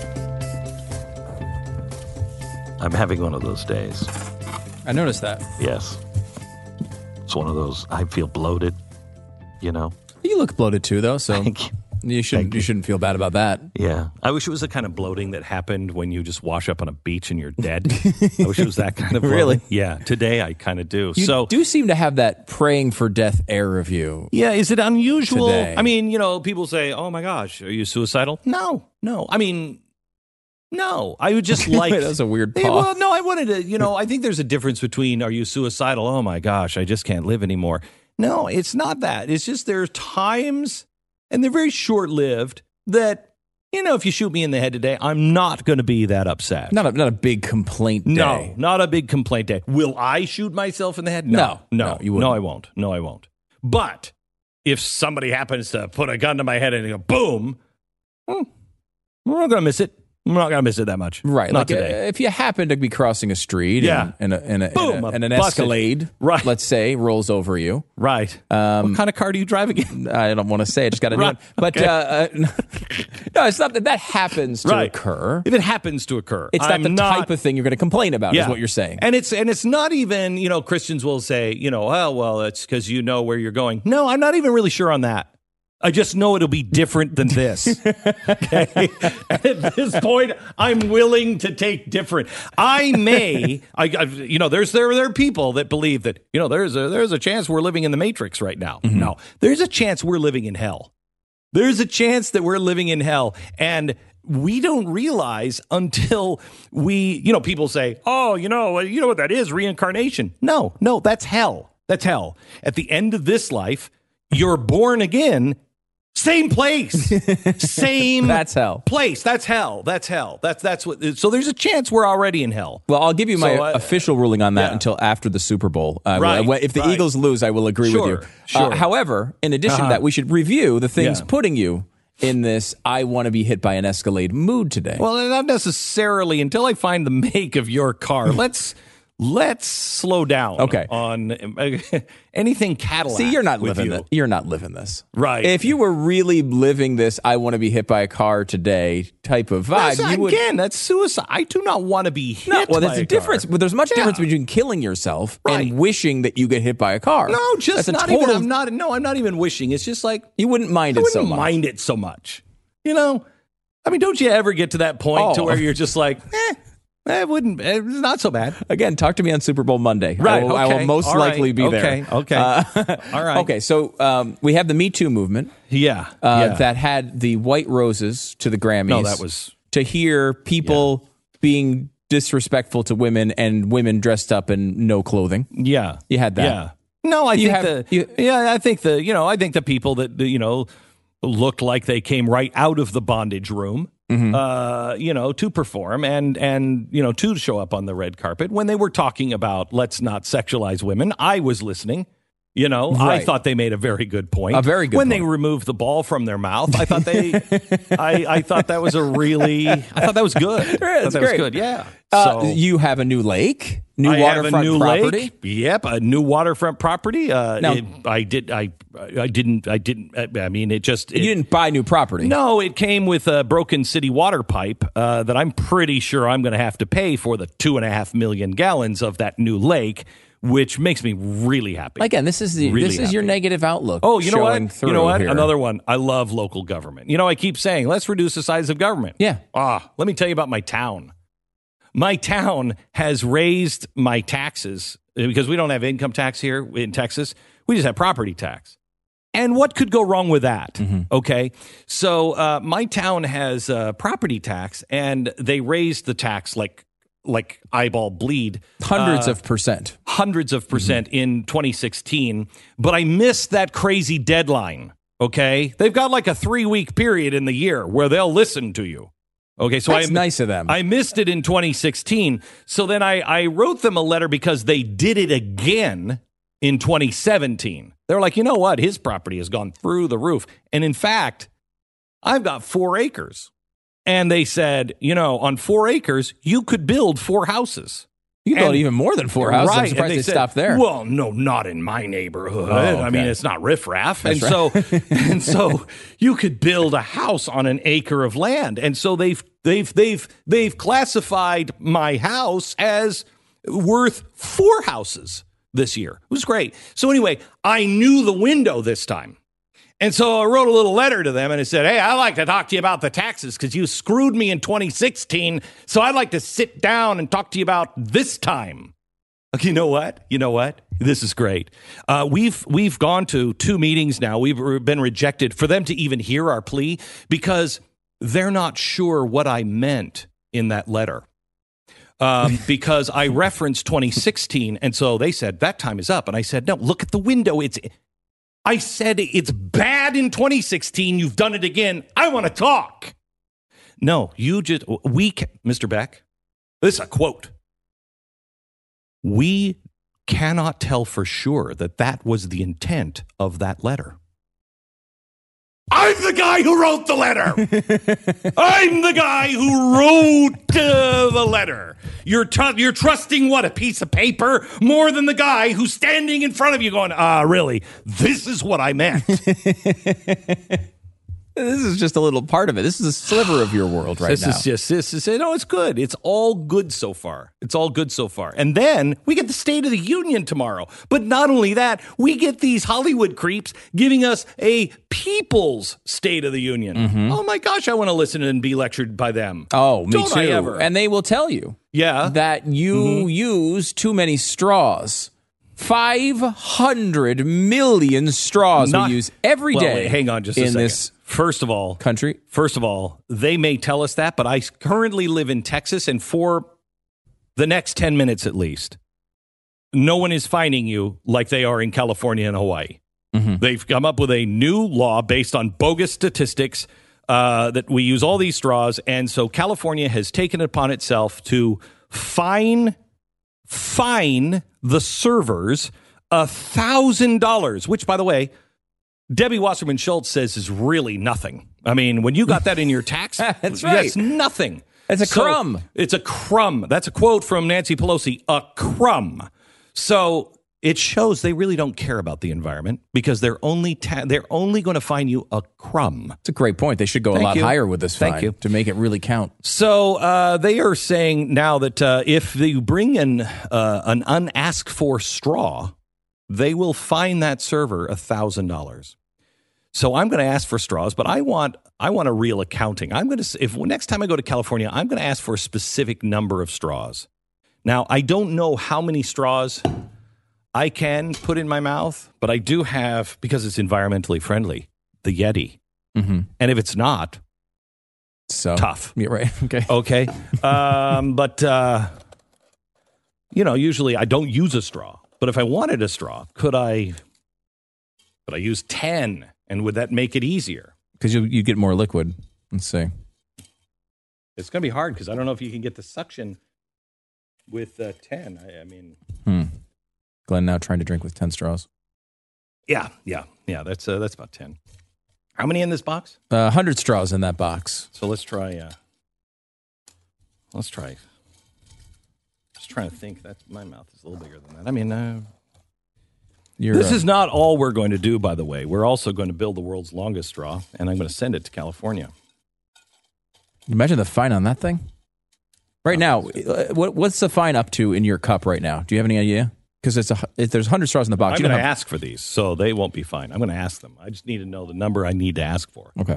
I'm having one of those days. I noticed that. Yes. It's one of those, I feel bloated, You look bloated too, though, so you shouldn't feel bad about that. Yeah. I wish it was the kind of bloating that happened when you just wash up on a beach and you're dead. I wish it was that kind of bloating. Really? Yeah. Today I kind of do. You do seem to have that praying for death air of you. Yeah. Is it unusual? Today. I mean, people say, oh my gosh, are you suicidal? No. I mean, no. I would just like... That was a weird pause. Well, no, I wanted to, I think there's a difference between are you suicidal? Oh my gosh, I just can't live anymore. No, it's not that. It's just there's times, and they're very short-lived, that, if you shoot me in the head today, I'm not going to be that upset. Not a big complaint day. No, not a big complaint day. Will I shoot myself in the head? No, you wouldn't. No, I won't. But if somebody happens to put a gun to my head and go, boom, I'm not going to miss it. I'm not going to miss it that much. Right. Not like today. If you happen to be crossing a street Yeah. and Boom, an busted. Escalade, Right. let's say, rolls over you. Right. What kind of car do you drive again? I don't want to say. I just got a new Right. one. But no, it's not that happens to Right. occur. If it happens to occur. It's not the type of thing you're going to complain about, is what you're saying. And it's not even, Christians will say, oh, well, it's because you know where you're going. No, I'm not even really sure on that. I just know it'll be different than this. Okay? At this point, I'm willing to take different. There are people that believe that, there's a chance we're living in the Matrix right now. Mm-hmm. No, there's a chance we're living in hell. There's a chance that we're living in hell. And we don't realize until people say, oh, you know what that is, reincarnation. No, that's hell. That's hell. At the end of this life, you're born again. Same place, same. That's hell. Place. That's hell. That's hell. That's what. So there's a chance we're already in hell. Well, I'll give you my official ruling on that yeah. until after the Super Bowl. Right, If the Eagles lose, I will agree with you. Sure. However, in addition to that, we should review the things Yeah. putting you in this I want to be hit by an Escalade mood today. Well, not necessarily until I find the make of your car. Let's slow down. Okay. On anything Cadillac. See, you're not with living you. this. You're not living this. Right. If you were really living this I want to be hit by a car today type of vibe, That's suicide. I do not want to be hit well, by there's a a difference. car. But there's much difference Yeah. between killing yourself Right. and wishing that you get hit by a car. No, just That's a not total, even. I'm not even wishing. It's just like you wouldn't mind I it so wouldn't much. mind it so much. I mean, don't you ever get to that point to Oh. where you're just like, it wouldn't. It's not so bad. Again, talk to me on Super Bowl Monday. Right. I will okay. most All right. likely be there. Okay. All right. Okay. So we have the Me Too movement Yeah. that had the white roses to the Grammys. No, that was to hear people being disrespectful to women and women dressed up in no clothing. Yeah. You had that. Yeah. No, I think the people that looked like they came right out of the bondage room, to perform and to show up on the red carpet when they were talking about let's not sexualize women. I was listening. I Right. thought they made a very good point. A very good when point. they removed the ball from their mouth. I thought I thought that was I thought that was good. I thought that was great. good. Yeah. You have a new lake, I have waterfront a new property. lake. Yep, a new waterfront property. Now- I didn't. I mean, it just. You didn't buy new property. No, it came with a broken city water pipe that I'm pretty sure I'm going to have to pay for the 2.5 million gallons of that new lake, which makes me really happy. Again, this is Really your happy. negative outlook. Oh, you know showing what? through You know what? here. Another one. I love local government. I keep saying, let's reduce the size of government. Yeah. Let me tell you about my town. My town has raised my taxes because we don't have income tax here in Texas. We just have property tax. And what could go wrong with that? Mm-hmm. Okay. So my town has property tax, and they raised the tax like eyeball bleed. Hundreds of percent. Hundreds of percent in 2016. But I missed that crazy deadline. Okay. They've got like a 3-week period in the year where they'll listen to you. Okay, so That's nice of them. I missed it in 2016. So then I wrote them a letter because they did it again in 2017. They're like, you know what? His property has gone through the roof. And in fact, I've got 4 acres. And they said, on 4 acres, you could build 4 houses. You can build even more than 4 houses. I'm Right. surprised And they said, stopped there. Well, no, not in my neighborhood. Oh, okay. I mean, it's not riffraff. That's And so you could build a house on an acre of land. And so they've classified my house as worth 4 houses this year. It was great. So anyway, I knew the window this time. And so I wrote a little letter to them and I said, hey, I'd like to talk to you about the taxes because you screwed me in 2016. So I'd like to sit down and talk to you about this time. Okay, you know what? This is great. We've gone to 2 meetings now. We've been rejected for them to even hear our plea because they're not sure what I meant in that letter. Because I referenced 2016. And so they said, that time is up. And I said, no, look at the window. I said it's bad in 2016. You've done it again. I want to talk. No, Mr. Beck, this is a quote. We cannot tell for sure that was the intent of that letter. I'm the guy who wrote the letter. I'm the guy who wrote the letter. You're trusting what, a piece of paper, more than the guy who's standing in front of you going, really, this is what I meant. This is just a little part of it. This is a sliver of your world now. This is it's good. It's all good so far. It's all good so far. And then we get the State of the Union tomorrow. But not only that, we get these Hollywood creeps giving us a people's State of the Union. Mm-hmm. Oh my gosh, I want to listen and be lectured by them. Oh, me Don't too. I ever? And they will tell you that you use too many straws. 500 million straws we use every day. Wait, hang on just a second. This First of all, they may tell us that, but I currently live in Texas, and for the next 10 minutes at least, no one is fining you like they are in California and Hawaii. Mm-hmm. They've come up with a new law based on bogus statistics that we use all these straws, and so California has taken it upon itself to fine the servers $1,000, which, by the way, Debbie Wasserman Schultz says is really nothing. I mean, when you got that in your tax, that's right. That's nothing. It's a crumb. It's a crumb. That's a quote from Nancy Pelosi, a crumb. So it shows they really don't care about the environment because they're only going to fine you a crumb. It's a great point. They should go a lot higher with this fine to make it really count. So they are saying now that if you bring in an unasked for straw, they will fine that server $1,000. So I'm going to ask for straws, but I want a real accounting. If next time I go to California, I'm going to ask for a specific number of straws. Now, I don't know how many straws I can put in my mouth, but I do have, because it's environmentally friendly, the Yeti. Mm-hmm. And if it's not, so tough. Yeah, right. Okay. But usually I don't use a straw. But if I wanted a straw, could I use 10? And would that make it easier? Because you get more liquid. Let's see. It's going to be hard because I don't know if you can get the suction with 10. I mean... Glenn now trying to drink with 10 straws. Yeah. That's about 10. How many in this box? 100 straws in that box. So let's try. Just trying to think. My mouth is a little bigger than that. I mean, this is not all we're going to do, by the way. We're also going to build the world's longest straw, and I'm going to send it to California. Imagine the fine on that thing. Right now, what's the fine up to in your cup right now? Do you have any idea? Because there's 100 straws in the box. I'm going to ask for these, so they won't be fine. I'm going to ask them. I just need to know the number I need to ask for. Okay.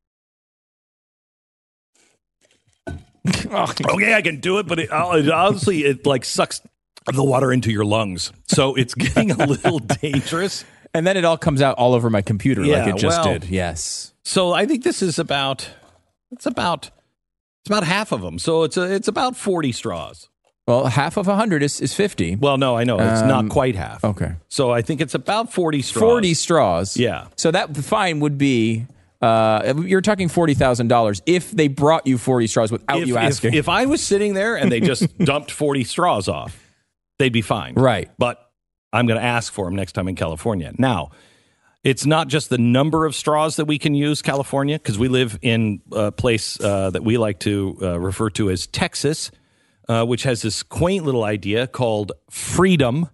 Okay, I can do it, but honestly, it like sucks the water into your lungs. So it's getting a little dangerous. And then it all comes out all over my computer like it just did. Yes. So I think this is about half of them. So it's about 40 straws. Well, half of 100 is 50. Well, no, I know. It's not quite half. Okay. So I think it's about 40 straws. 40 straws. Yeah. So that fine would be, you're talking $40,000 if they brought you 40 straws without you asking. If I was sitting there and they just dumped 40 straws off, they'd be fine. Right. But I'm going to ask for them next time in California. Now, it's not just the number of straws that we can use, California, because we live in a place that we like to refer to as Texas, which has this quaint little idea called freedom.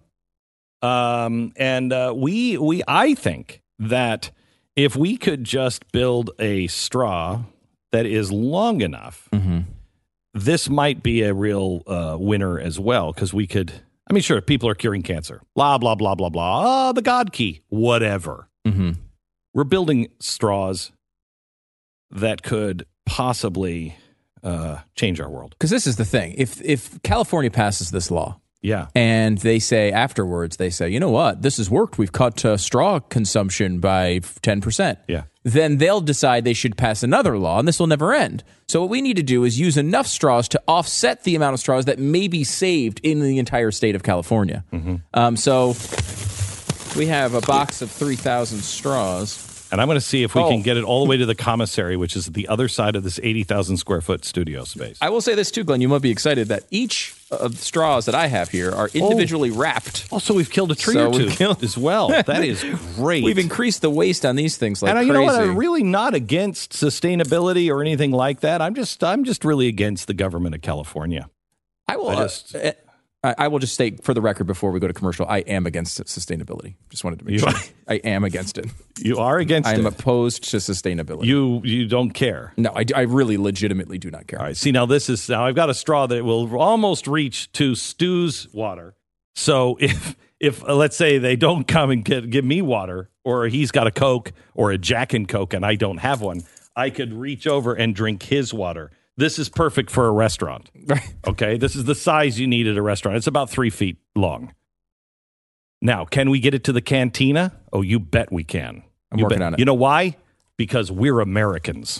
I think that if we could just build a straw that is long enough, this might be a real winner as well, because we could, I mean, sure, people are curing cancer, blah, blah, blah, blah, blah. Oh, the God key, whatever. Mm-hmm. We're building straws that could possibly change our world. Because this is the thing. If California passes this law, yeah, and they say afterwards, you know what, this has worked. We've cut straw consumption by 10%. Yeah. Then they'll decide they should pass another law, and this will never end. So what we need to do is use enough straws to offset the amount of straws that may be saved in the entire state of California. Mm-hmm. So we have a box of 3,000 straws. And I'm going to see if we can get it all the way to the commissary, which is the other side of this 80,000 square foot studio space. I will say this too, Glenn. You might be excited that each of the straws that I have here are individually wrapped. Also, we've killed a tree or two as well. That is great. We've increased the waste on these things like crazy. You know what? I'm really not against sustainability or anything like that. I'm just really against the government of California. I will just state for the record before we go to commercial, I am against sustainability. Just wanted to make sure. I am against it. You are against it? I'm opposed to sustainability. You don't care? No, I really legitimately do not care. All right. See, now I've got a straw that will almost reach to Stu's water. So if let's say they don't come and give me water, or he's got a Coke or a Jack and Coke and I don't have one, I could reach over and drink his water. This is perfect for a restaurant. Right. Okay, this is the size you need at a restaurant. It's about 3 feet long. Now, can we get it to the cantina? Oh, you bet we can. I'm working on it. You know why? Because we're Americans.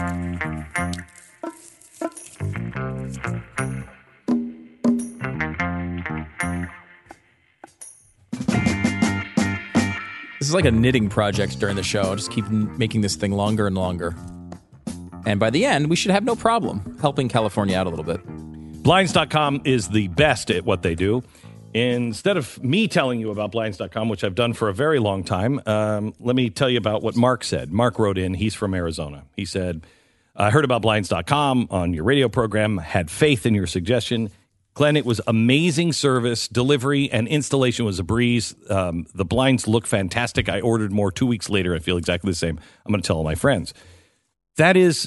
This is like a knitting project during the show. I'll just keep making this thing longer and longer. And by the end, we should have no problem helping California out a little bit. Blinds.com is the best at what they do. Instead of me telling you about Blinds.com, which I've done for a very long time, let me tell you about what Mark said. Mark wrote in. He's from Arizona. He said, I heard about Blinds.com on your radio program, had faith in your suggestion. Glenn, it was amazing service. Delivery and installation was a breeze. The blinds look fantastic. I ordered more 2 weeks later. I feel exactly the same. I'm going to tell all my friends. That is,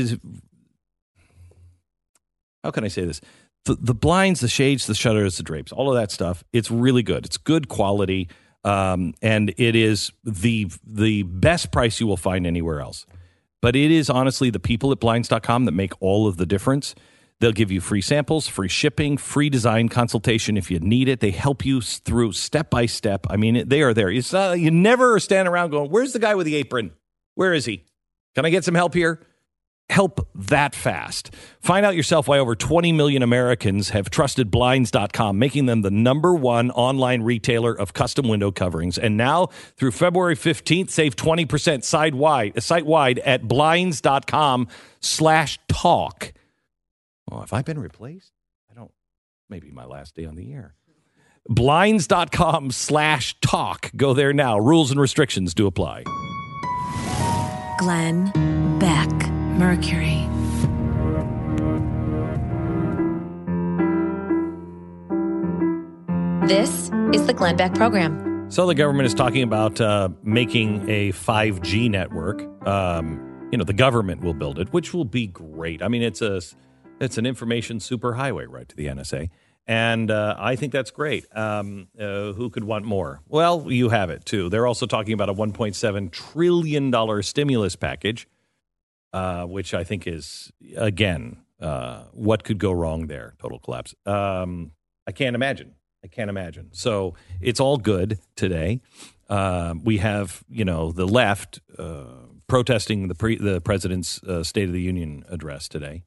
how can I say this? The blinds, the shades, the shutters, the drapes, all of that stuff, it's really good. It's good quality, and it is the best price you will find anywhere else. But it is honestly the people at Blinds.com that make all of the difference. They'll give you free samples, free shipping, free design consultation if you need it. They help you through step by step. I mean, they are there. It's not, you never stand around going, where's the guy with the apron? Where is he? Can I get some help here? Help that fast. Find out yourself why over 20 million Americans have trusted Blinds.com, making them the #1 online retailer of custom window coverings. And now, through February 15th, save 20% site-wide at Blinds.com/talk. Oh, have I been replaced? Maybe my last day on the air. Blinds.com/talk. Go there now. Rules and restrictions do apply. Glenn Beck, Mercury. This is the Glenn Beck Program. So the government is talking about making a 5G network. The government will build it, which will be great. I mean, it's an information superhighway right to the NSA. And I think that's great. Who could want more? Well, you have it, too. They're also talking about a $1.7 trillion stimulus package, which I think is, again, what could go wrong there? Total collapse. I can't imagine. So it's all good today. We have, the left protesting the president's State of the Union address today.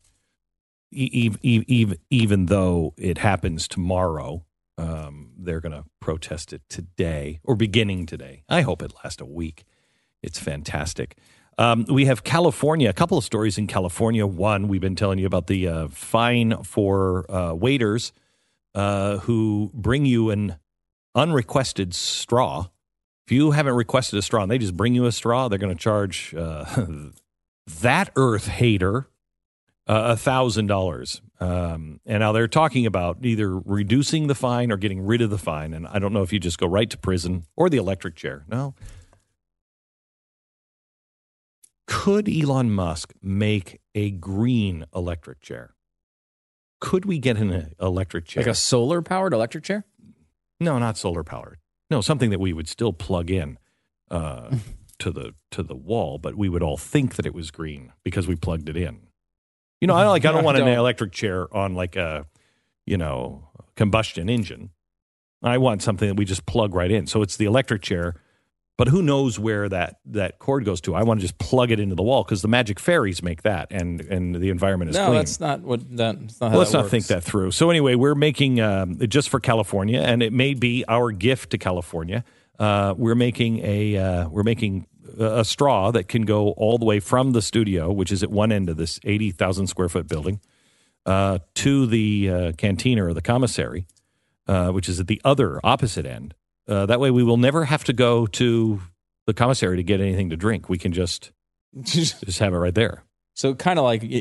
Even though it happens tomorrow, they're going to protest it today or beginning today. I hope it lasts a week. It's fantastic. We have California, a couple of stories in California. One, we've been telling you about the fine for waiters who bring you an unrequested straw. If you haven't requested a straw and they just bring you a straw, they're going to charge that earth hater $1,000. And now they're talking about either reducing the fine or getting rid of the fine. And I don't know if you just go right to prison or the electric chair. No. Could Elon Musk make a green electric chair? Could we get an electric chair? Like a solar-powered electric chair? No, not solar-powered. No, something that we would still plug in to the wall, but we would all think that it was green because we plugged it in. I don't want an electric chair on like a, combustion engine. I want something that we just plug right in. So it's the electric chair, but who knows where that cord goes to? I want to just plug it into the wall because the magic fairies make that, and the environment is clean. No, that's not how let's not think that through. So anyway, we're making just for California, and it may be our gift to California. We're making a straw that can go all the way from the studio, which is at one end of this 80,000 square foot building, to the cantina or the commissary, which is at the other opposite end. That way we will never have to go to the commissary to get anything to drink. We can just have it right there. So kind of like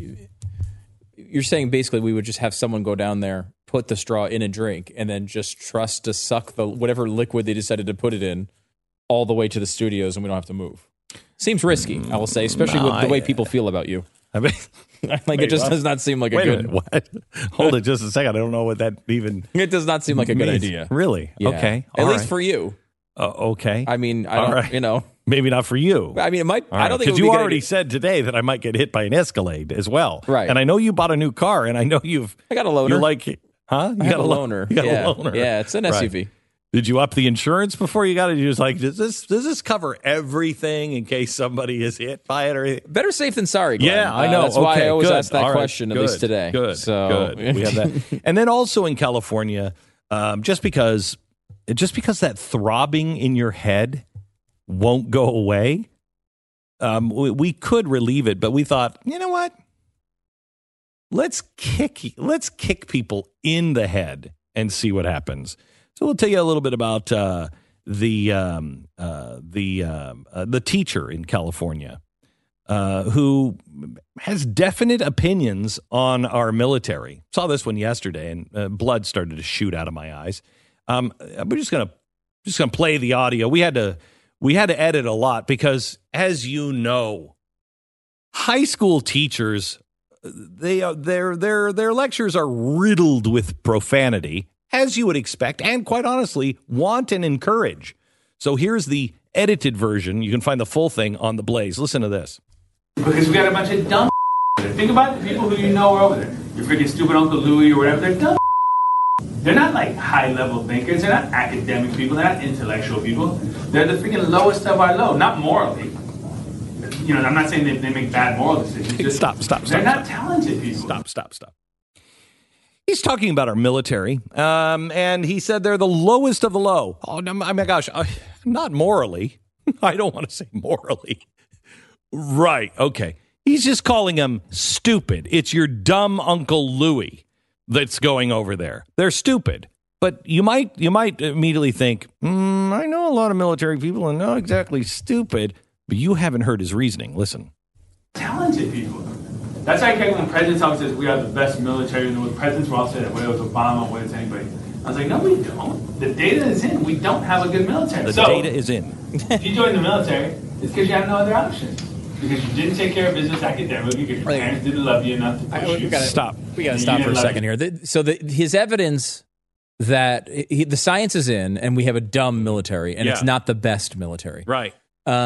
you're saying basically we would just have someone go down there, put the straw in a drink, and then just trust to suck the whatever liquid they decided to put it in all the way to the studios, and we don't have to move. Seems risky, I will say, especially with the way people feel about you. I mean, like it just does not seem like a good. What? Hold it just a second. I don't know what that even. It does not seem like a good idea. Really? Yeah. Okay. At least for you. Okay. I mean, I don't. Right. You know. Maybe not for you. I mean, it might. I don't think because you already said today that I might get hit by an Escalade as well. Right. And I know you bought a new car, and I know you've. I got a loaner. You're like, huh? I got a loaner. You got a loaner. Yeah, it's an SUV. Right. Did you up the insurance before you got it? You was like, does this cover everything in case somebody is hit by it or anything? Better safe than sorry, Glenn. Yeah, I know. That's why I always ask that All right. question, at least today. Good. So We have that. And then also in California, just because that throbbing in your head won't go away, we could relieve it, but we thought, you know what? Let's kick people in the head and see what happens. So we'll tell you a little bit about the teacher in California who has definite opinions on our military. Saw this one yesterday, and blood started to shoot out of my eyes. We're just gonna play the audio. We had to edit a lot because, as you know, high school teachers, their lectures are riddled with profanity, as you would expect, and quite honestly, want and encourage. So here's the edited version. You can find the full thing on The Blaze. Listen to this. Because we got a bunch of dumb Think about the people who you know are over there. Your freaking stupid Uncle Louie or whatever. They're dumb. They're not like high-level thinkers. They're not academic people. They're not intellectual people. They're the freaking lowest of our low, not morally. You know, I'm not saying they make bad moral decisions. Just, Stop. They're not talented people. Stop. He's talking about our military, and he said they're the lowest of the low. Oh, my gosh, not morally. I don't want to say morally. Right, okay. He's just calling them stupid. It's your dumb Uncle Louie that's going over there. They're stupid. But you might immediately think, I know a lot of military people and not exactly stupid, but you haven't heard his reasoning. Listen. Talented people. That's why when presidents always says we are the best military in the world. Presidents will all say that, whether it's Obama, whether it's anybody. I was like, no, we don't. The data is in. We don't have a good military. The data is in. If you join the military, it's because you have no other options. Because you didn't take care of business academically, because your parents didn't love you enough to push you. Stop. We got to stop for a second here. His evidence that the science is in, and we have a dumb military, and it's not the best military. Right.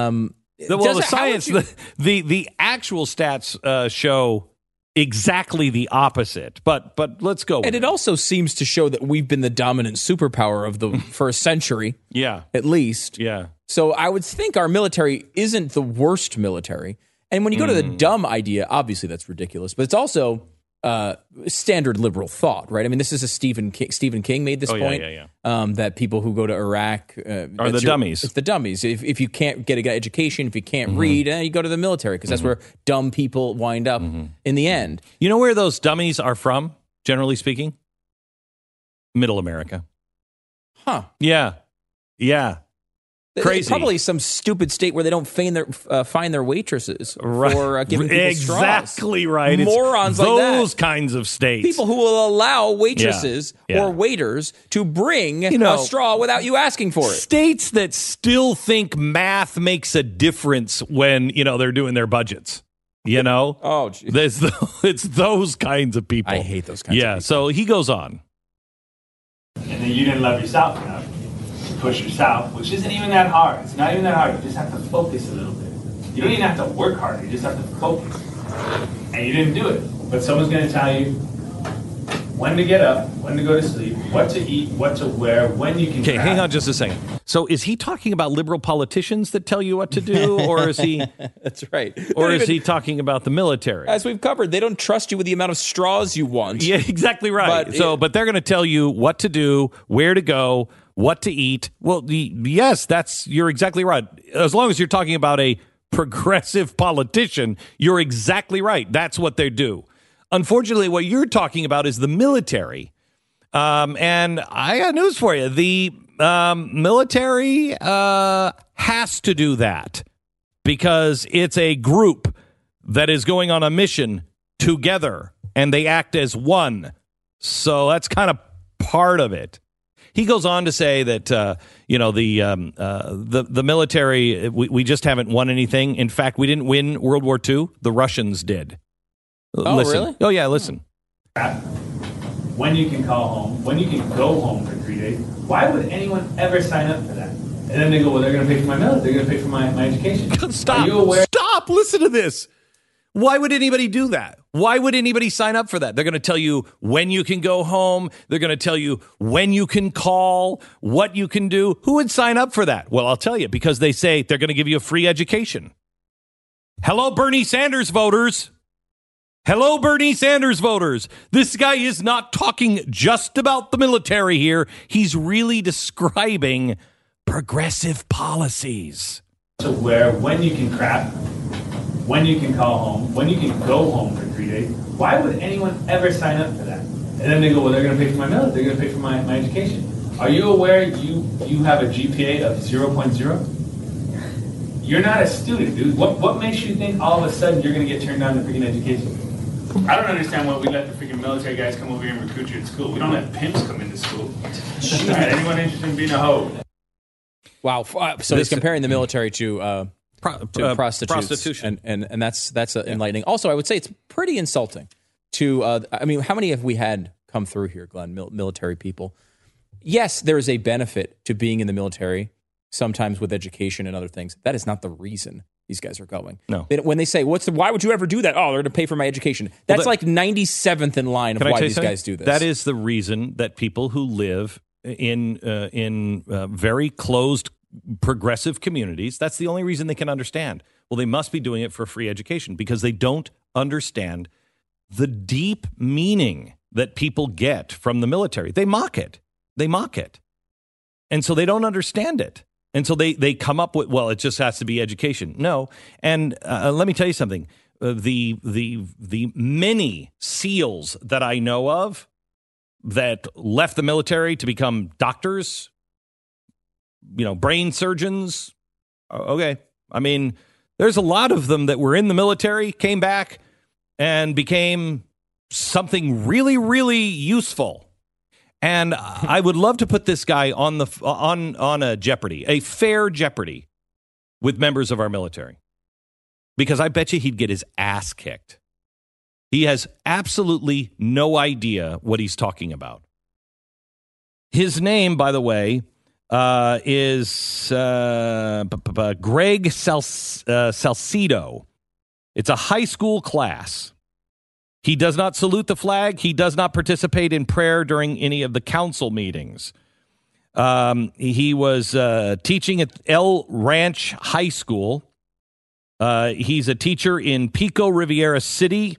The science, the actual stats show exactly the opposite. But let's go. And it also seems to show that we've been the dominant superpower for a century. Yeah. At least. Yeah. So I would think our military isn't the worst military. And when you go to the dumb idea, obviously that's ridiculous. But it's also standard liberal thought, right? I mean, this is a Stephen King made this point. That people who go to Iraq are the dummies. It's the dummies. If you can't get an education, if you can't read, you go to the military because that's where dumb people wind up in the end. You know where those dummies are from, generally speaking? Middle America. Huh. Yeah. Crazy. Probably some stupid state where they don't find their waitresses for giving people straws. Exactly right. Morons like like that. Those kinds of states. People who will allow waitresses or waiters to bring a straw without you asking for it. States that still think math makes a difference when, they're doing their budgets. Oh, geez. It's those kinds of people. I hate those kinds of people. Yeah, so he goes on. And then you didn't love yourself enough. Push yourself, which isn't even that hard. It's not even that hard. You just have to focus a little bit. You don't even have to work hard. You just have to focus. And you didn't do it. But someone's going to tell you when to get up, when to go to sleep, what to eat, what to wear, when you can Okay, grab. hang on just a second. So is he talking about liberal politicians that tell you what to do, or is he... That's right. Or is he talking about the military? As we've covered, they don't trust you with the amount of straws you want. Yeah, exactly right. But they're going to tell you what to do, where to go, what to eat. Well, yes, you're exactly right. As long as you're talking about a progressive politician, you're exactly right. That's what they do. Unfortunately, what you're talking about is the military. And I got news for you. The military has to do that because it's a group that is going on a mission together, and they act as one. So that's kind of part of it. He goes on to say that the military, we just haven't won anything. In fact, we didn't win World War II. The Russians did. Oh, listen. Really? Oh, yeah, listen. When you can call home, when you can go home for 3 days, why would anyone ever sign up for that? And then they go, well, they're going to pay for my military. They're going to pay for my education. Stop. Are you aware? Stop. Listen to this. Why would anybody do that? Why would anybody sign up for that? They're going to tell you when you can go home. They're going to tell you when you can call, what you can do. Who would sign up for that? Well, I'll tell you, because they say they're going to give you a free education. Hello, Bernie Sanders voters. Hello, Bernie Sanders voters. This guy is not talking just about the military here. He's really describing progressive policies. So where when you can crap, when you can call home, when you can go home for 3 days, why would anyone ever sign up for that? And then they go, well, they're going to pay for my military. They're going to pay for my education. Are you aware you have a GPA of 0.0? You're not a student, dude. What makes you think all of a sudden you're going to get turned down to freaking education? I don't understand why we let the freaking military guys come over here and recruit you at school. We don't let pimps come into school. All right, anyone interested in being a hoe? Wow. So he's comparing the military to prostitution. And that's enlightening. Also, I would say it's pretty insulting to, how many have we had come through here, Glenn, military people? Yes, there is a benefit to being in the military, sometimes with education and other things. That is not the reason these guys are going. No. When they say, why would you ever do that? Oh, they're going to pay for my education. That's like 97th in line of why these guys do this. That is the reason that people who live in very closed progressive communities, that's the only reason they can understand. Well, they must be doing it for free education because they don't understand the deep meaning that people get from the military. They mock it. And so they don't understand it. And so they come up with, well, it just has to be education. No. And let me tell you something. The many SEALs that I know of that left the military to become doctors, brain surgeons. Okay. I mean, there's a lot of them that were in the military, came back and became something really, really useful. And I would love to put this guy on a Jeopardy, a fair Jeopardy with members of our military, because I bet you he'd get his ass kicked. He has absolutely no idea what he's talking about. His name, by the way, is Greg Salcedo. It's a high school class. He does not salute the flag. He does not participate in prayer during any of the council meetings. He was teaching at El Ranch High School. He's a teacher in Pico Rivera City.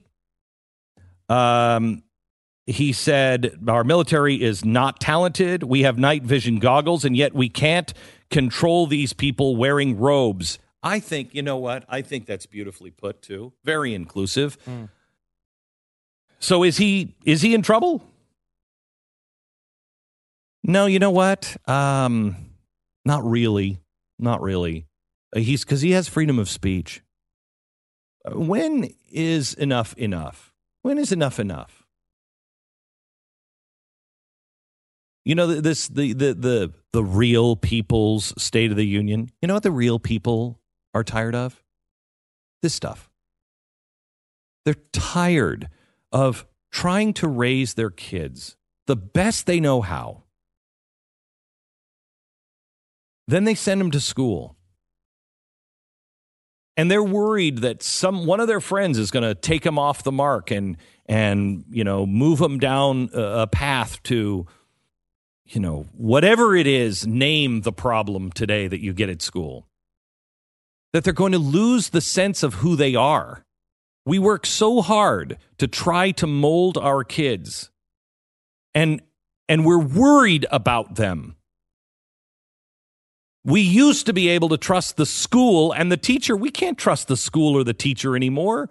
He said, our military is not talented. We have night vision goggles, and yet we can't control these people wearing robes. I think, you know what? I think that's beautifully put, too. Very inclusive. So is he in trouble? No, you know what? Not really. Because he has freedom of speech. When is enough enough? When is enough enough? The real people's State of the Union. You know what the real people are tired of? This stuff. They're tired of trying to raise their kids the best they know how. Then they send them to school. And they're worried that one of their friends is going to take them off the mark and move them down a path to, whatever it is, name the problem today that you get at school. That they're going to lose the sense of who they are. We work so hard to try to mold our kids, and we're worried about them. We used to be able to trust the school and the teacher. We can't trust the school or the teacher anymore.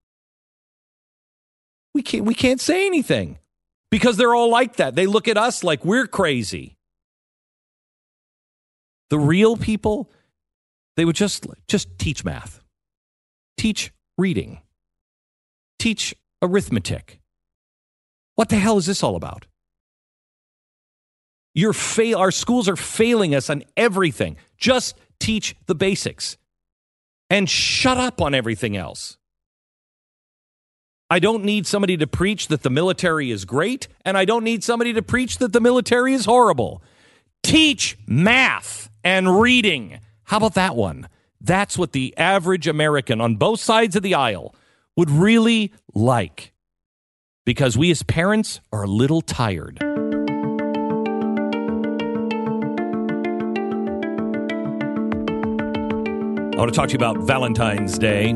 We can't say anything because they're all like that. They look at us like we're crazy. The real people, they would just teach math, teach reading, teach arithmetic. What the hell is this all about? Our schools are failing us on everything. Just teach the basics and shut up on everything else. I don't need somebody to preach that the military is great, and I don't need somebody to preach that the military is horrible. Teach math and reading. How about that one? That's what the average American on both sides of the aisle would really like, because we as parents are a little tired. I want to talk to you about Valentine's Day.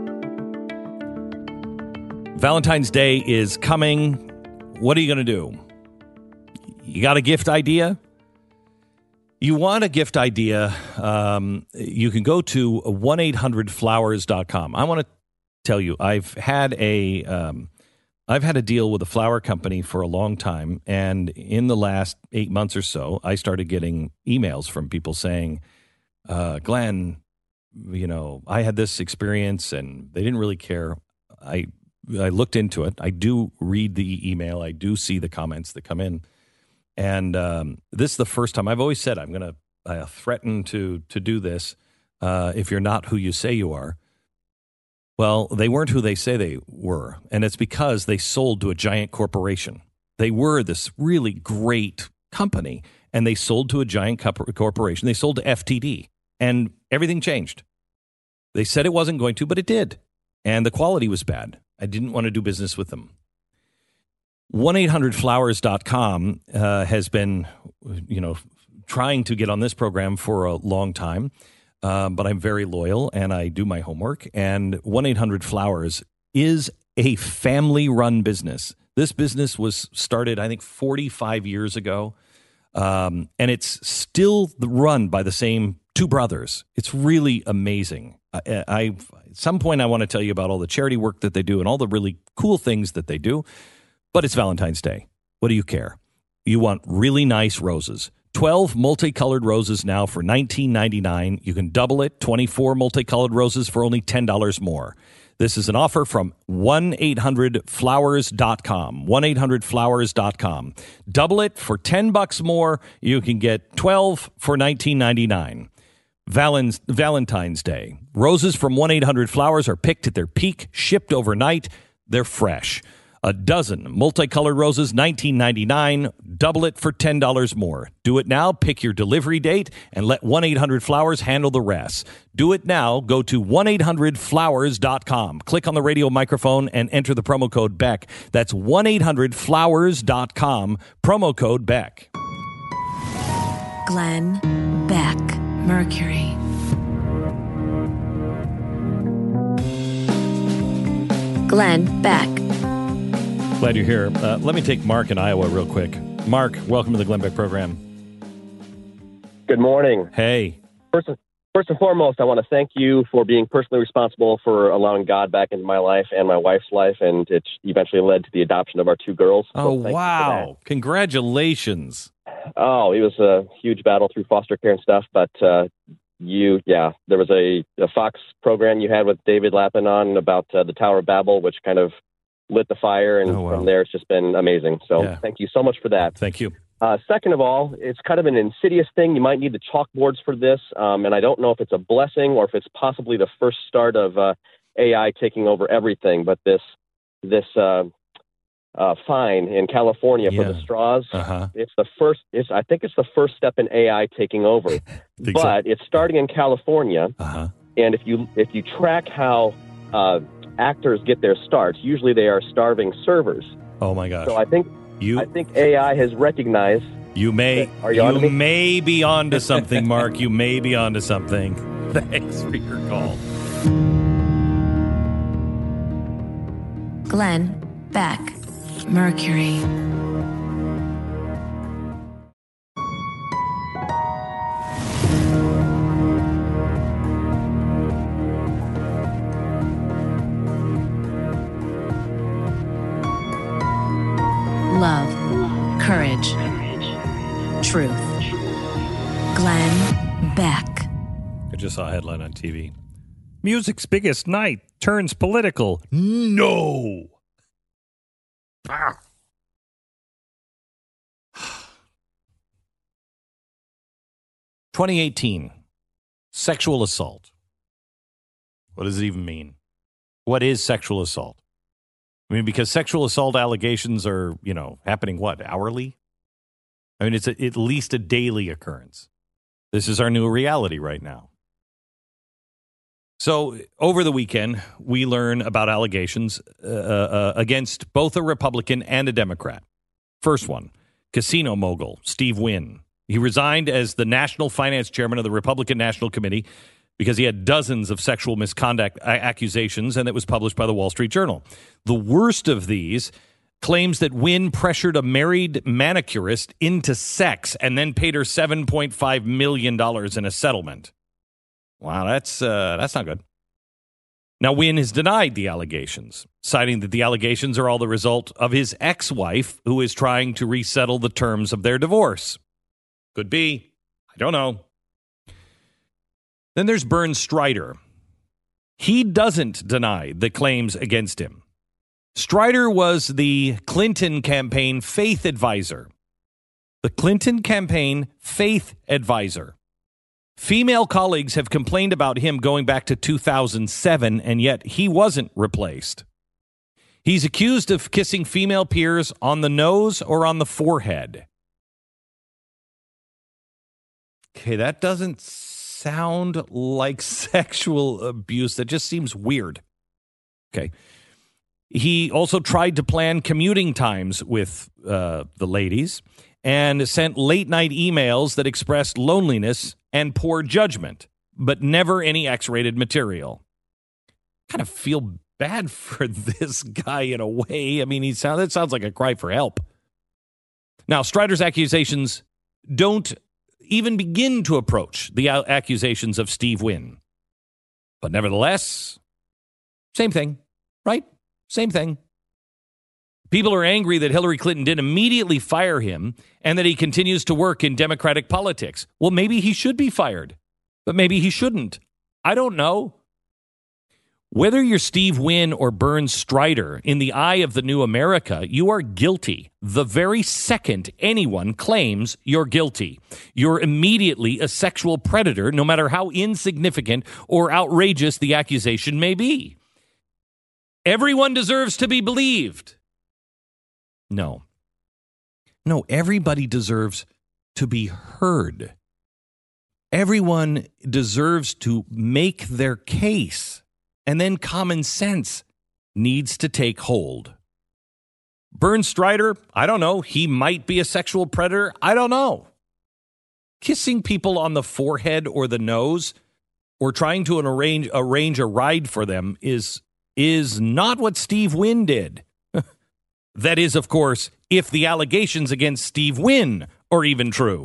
Valentine's Day is coming. What are you going to do? You got a gift idea? You want a gift idea, you can go to 1-800-Flowers.com. I want to tell you, I've had a deal with a flower company for a long time, and in the last 8 months or so, I started getting emails from people saying, Glenn, I had this experience, and they didn't really care. I looked into it. I do read the email. I do see the comments that come in. And this is the first time. I've always said I'm going to threaten to do this if you're not who you say you are. Well, they weren't who they say they were, and it's because they sold to a giant corporation. They were this really great company, and they sold to a giant corporation. They sold to FTD, and everything changed. They said it wasn't going to, but it did, and the quality was bad. I didn't want to do business with them. 1-800-Flowers.com has been, trying to get on this program for a long time, but I'm very loyal and I do my homework. And 1-800-Flowers is a family-run business. This business was started, I think, 45 years ago, and it's still run by the same two brothers. It's really amazing. At some point, I want to tell you about all the charity work that they do and all the really cool things that they do. But it's Valentine's Day. What do you care? You want really nice roses. 12 multicolored roses now for $19.99. You can double it, 24 multicolored roses for only $10 more. This is an offer from 1-800-Flowers.com. 1-800-Flowers.com. Double it for $10 more. You can get 12 for $19.99. Valentine's Day. Roses from 1-800-Flowers are picked at their peak, shipped overnight. They're fresh. A dozen multicolored roses, $19.99. Double it for $10 more. Do it now. Pick your delivery date and let 1-800-Flowers handle the rest. Do it now. Go to 1-800-Flowers.com. Click on the radio microphone and enter the promo code BECK. That's 1-800-Flowers.com. Promo code BECK. Glenn Beck, Mercury. Glenn Beck. Glad you're here. Let me take Mark in Iowa real quick. Mark, welcome to the Glenn Beck program. Good morning. Hey. First and foremost, I want to thank you for being personally responsible for allowing God back into my life and my wife's life, and it eventually led to the adoption of our two girls. Oh, wow. Congratulations. Oh, it was a huge battle through foster care and stuff, but there was a Fox program you had with David Lappin on about the Tower of Babel, which kind of lit the fire, and from there it's just been amazing. So Thank you so much for that. Thank you. Second of all, it's kind of an insidious thing. You might need the chalkboards for this, and I don't know if it's a blessing or if it's possibly the first start of AI taking over everything. But this fine in California for the straws, it's the first. I think it's the first step in AI taking over. But it's starting in California, and if you track how actors get their starts, usually they are starving servers. Oh my gosh! So I think AI has recognized. You may be onto something, Mark. You may be onto something. Thanks for your call. Glenn Beck, Mercury. Courage. Truth. Glenn Beck. I just saw a headline on TV. Music's biggest night turns political. No. Ah. 2018. Sexual assault. What does it even mean? What is sexual assault? I mean, because sexual assault allegations are, happening hourly? I mean, it's at least a daily occurrence. This is our new reality right now. So over the weekend, we learn about allegations against both a Republican and a Democrat. First one, casino mogul Steve Wynn. He resigned as the national finance chairman of the Republican National Committee because he had dozens of sexual misconduct accusations, and it was published by the Wall Street Journal. The worst of these claims that Wynn pressured a married manicurist into sex and then paid her $7.5 million in a settlement. Wow, that's not good. Now, Wynn has denied the allegations, citing that the allegations are all the result of his ex-wife, who is trying to resettle the terms of their divorce. Could be. I don't know. Then there's Bernd Strider. He doesn't deny the claims against him. Strider was the Clinton campaign faith advisor. The Clinton campaign faith advisor. Female colleagues have complained about him going back to 2007, and yet he wasn't replaced. He's accused of kissing female peers on the nose or on the forehead. Okay, that doesn't sound like sexual abuse. That just seems weird. Okay. He also tried to plan commuting times with the ladies and sent late-night emails that expressed loneliness and poor judgment, but never any X-rated material. Kind of feel bad for this guy in a way. I mean, it sounds like a cry for help. Now, Strider's accusations don't even begin to approach the accusations of Steve Wynn. But nevertheless, same thing, right? Same thing. People are angry that Hillary Clinton didn't immediately fire him and that he continues to work in Democratic politics. Well, maybe he should be fired, but maybe he shouldn't. I don't know. Whether you're Steve Wynn or Bernd Strider, in the eye of the new America, you are guilty the very second anyone claims you're guilty. You're immediately a sexual predator, no matter how insignificant or outrageous the accusation may be. Everyone deserves to be believed. No, everybody deserves to be heard. Everyone deserves to make their case. And then common sense needs to take hold. Bernd Strider, I don't know. He might be a sexual predator. I don't know. Kissing people on the forehead or the nose or trying to arrange a ride for them is not what Steve Wynn did. That is, of course, if the allegations against Steve Wynn are even true.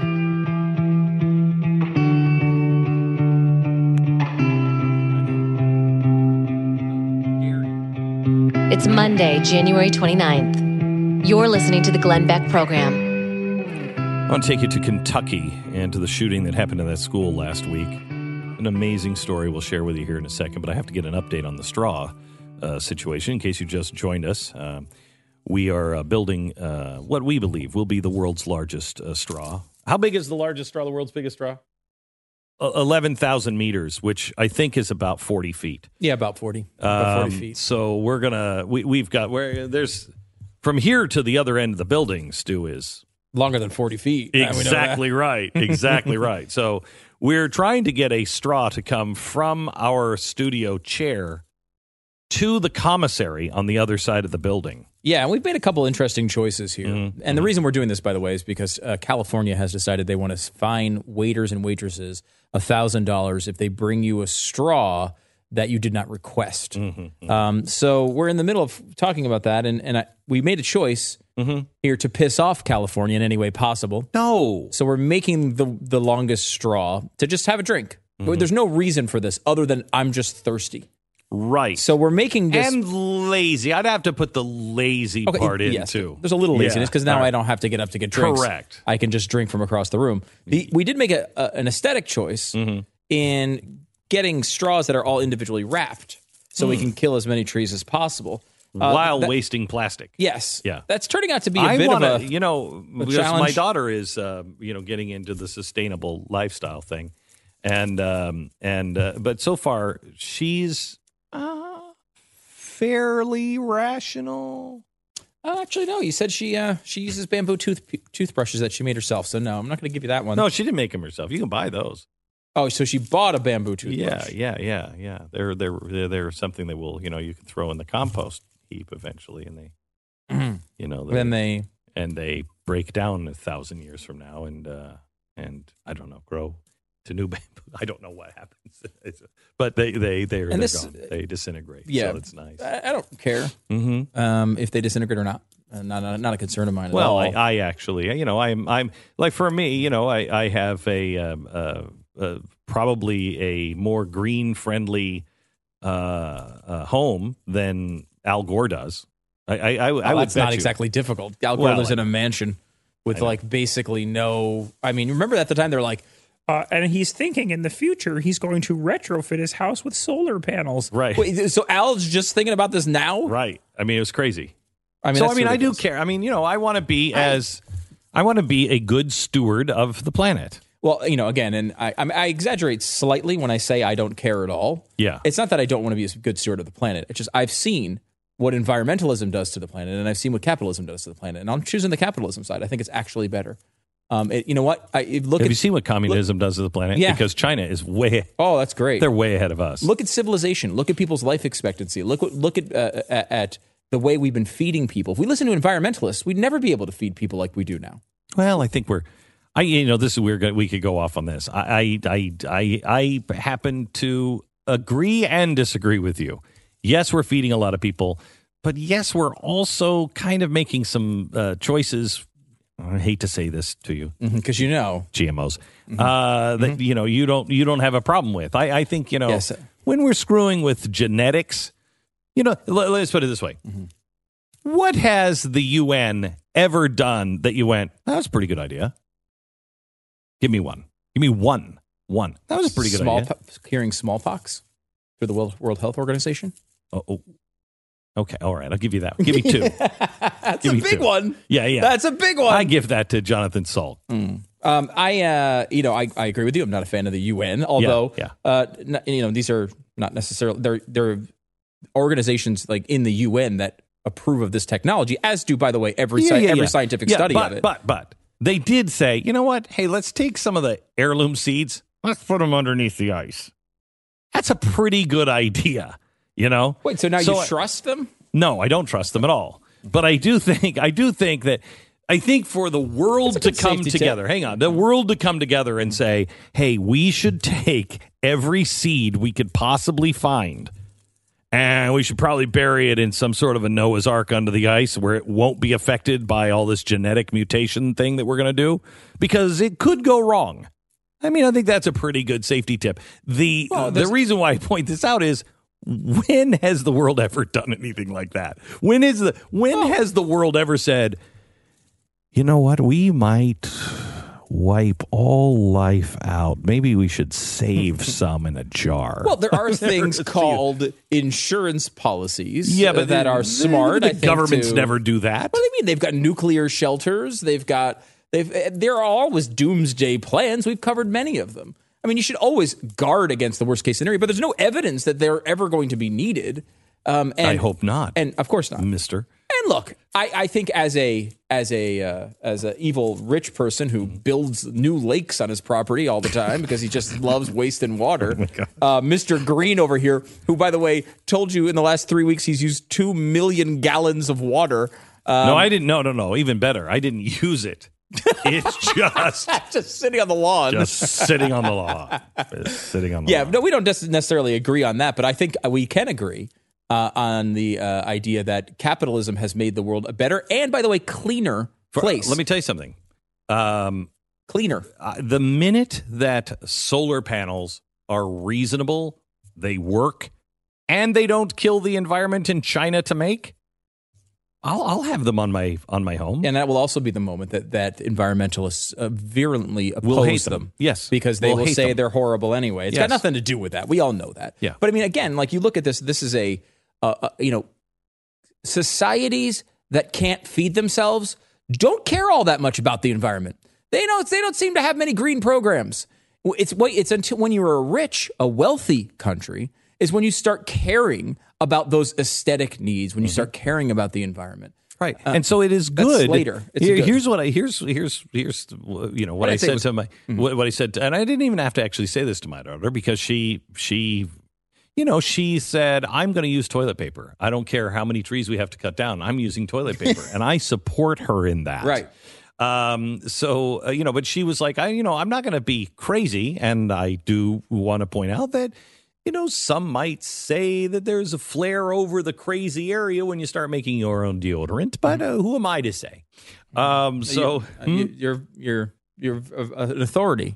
It's Monday, January 29th. You're listening to the Glenn Beck Program. I want to take you to Kentucky and to the shooting that happened in that school last week. An amazing story we'll share with you here in a second, but I have to get an update on the straw situation in case you just joined us. We are building what we believe will be the world's largest straw. How big is the largest straw, the world's biggest straw? 11,000 meters, which I think is about 40 feet. Yeah, about 40. About 40 feet. So we're going to, we've got, there's, from here to the other end of the building, Stu, is longer than 40 feet. Exactly right. Exactly right. So we're trying to get a straw to come from our studio chair to the commissary on the other side of the building. Yeah, and we've made a couple interesting choices here. Mm-hmm. And the reason we're doing this, by the way, is because California has decided they want to fine waiters and waitresses $1,000 if they bring you a straw that you did not request. Mm-hmm. So we're in the middle of talking about that, and we made a choice here to piss off California in any way possible. No. So we're making the longest straw to just have a drink. Mm-hmm. There's no reason for this other than I'm just thirsty. Right. So we're making this... And lazy. I'd have to put the lazy part in, too. There's a little laziness because now I don't have to get up to get drinks. Correct. I can just drink from across the room. We did make an aesthetic choice in getting straws that are all individually wrapped so we can kill as many trees as possible. While wasting plastic. Yes. Yeah. That's turning out to be a bit of a because challenge. my daughter is, getting into the sustainable lifestyle thing. But so far, she's fairly rational. Actually, no. You said she uses bamboo toothbrushes that she made herself. So no, I'm not going to give you that one. No, she didn't make them herself. You can buy those. Oh, so she bought a bamboo toothbrush. Yeah. They're something that will you can throw in the compost heap eventually, and they break down 1,000 years from now, and I don't know, grow to new bamboo. I don't know what happens, but they're gone. They disintegrate. Yeah, so it's nice. I don't care if they disintegrate or not. Not a concern of mine at all. Well, I actually, I'm like, for me, I have a probably a more green friendly home than Al Gore does. I would that's bet not you. exactly difficult. Al Gore lives in a mansion with basically no. I mean, remember at the time they're like, and he's thinking in the future he's going to retrofit his house with solar panels. Right. Wait, so Al's just thinking about this now? Right. I mean, it was crazy. I mean, I do care. I mean, I want to be a good steward of the planet. Well, again, and I exaggerate slightly when I say I don't care at all. Yeah. It's not that I don't want to be a good steward of the planet. It's just I've seen what environmentalism does to the planet, and I've seen what capitalism does to the planet, and I'm choosing the capitalism side. I think it's actually better. You know what? Have you seen what communism does to the planet? Yeah. Because China is way. Oh, that's great. They're way ahead of us. Look at civilization. Look at people's life expectancy. Look at the way we've been feeding people. If we listen to environmentalists, we'd never be able to feed people like we do now. Well, I think this is weird. We could go off on this. I happen to agree and disagree with you. Yes, we're feeding a lot of people, but yes, we're also kind of making some choices. I hate to say this to you because GMOs that you don't have a problem with. I think yes. When we're screwing with genetics, let's put it this way: what has the UN ever done that you went, that's a pretty good idea? Give me one. Give me one. That was a pretty good idea. Curing smallpox through the World Health Organization. Oh. Okay, all right. I'll give you that. Give me two. That's a big one. Yeah. That's a big one. I give that to Jonathan Salk. I agree with you. I'm not a fan of the UN, although these are not necessarily they're organizations like in the UN that approve of this technology, as do, by the way, every scientific study of it. But they did say, you know what? Hey, let's take some of the heirloom seeds. Let's put them underneath the ice. That's a pretty good idea. Wait, so now you trust them? No, I don't trust them at all. But I do think for the world to come together, the world to come together and say, hey, we should take every seed we could possibly find, and we should probably bury it in some sort of a Noah's Ark under the ice where it won't be affected by all this genetic mutation thing that we're going to do, because it could go wrong. I mean, I think that's a pretty good safety tip. The reason why I point this out is, when has the world ever done anything like that? When has the world ever said, you know what, we might wipe all life out. Maybe we should save some in a jar. Well, there are things called insurance policies but that are smart. The governments never do that. What do you mean? They've got nuclear shelters. There are always doomsday plans. We've covered many of them. I mean, you should always guard against the worst case scenario, but there's no evidence that they're ever going to be needed. And I hope not. And of course not, Mister. And look, I think as a evil rich person who builds new lakes on his property all the time because he just loves wasting water, Mr. Green over here, who, by the way, told you in the last 3 weeks he's used 2 million gallons of water. No, I didn't. No. Even better, I didn't use it. It's just sitting on the lawn. Just sitting on the lawn. lawn. No, we don't necessarily agree on that, but I think we can agree on the idea that capitalism has made the world a better and, by the way, cleaner place. Let me tell you something. Cleaner. The minute that solar panels are reasonable, they work, and they don't kill the environment in China to make, I'll have them on my home. And that will also be the moment that environmentalists virulently We'll hate oppose them. Yes. Because they will hate say them. they're horrible anyway. It's got Yes. nothing to do with that. We all know that. Yeah. But I mean, again, like you look at this is a, societies that can't feed themselves don't care all that much about the environment. They don't seem to have many green programs. It's until when you're a wealthy country is when you start caring about those aesthetic needs, when you start caring about the environment. Right. And so it is good. Later. Here's what here's what I said to my what I said, and I didn't even have to actually say this to my daughter because she said, I'm going to use toilet paper. I don't care how many trees we have to cut down. I'm using toilet paper. And I support her in that. Right. But she was like, I'm not going to be crazy. And I do want to point out that, some might say that there's a flare over the crazy area when you start making your own deodorant. But who am I to say? You're an authority.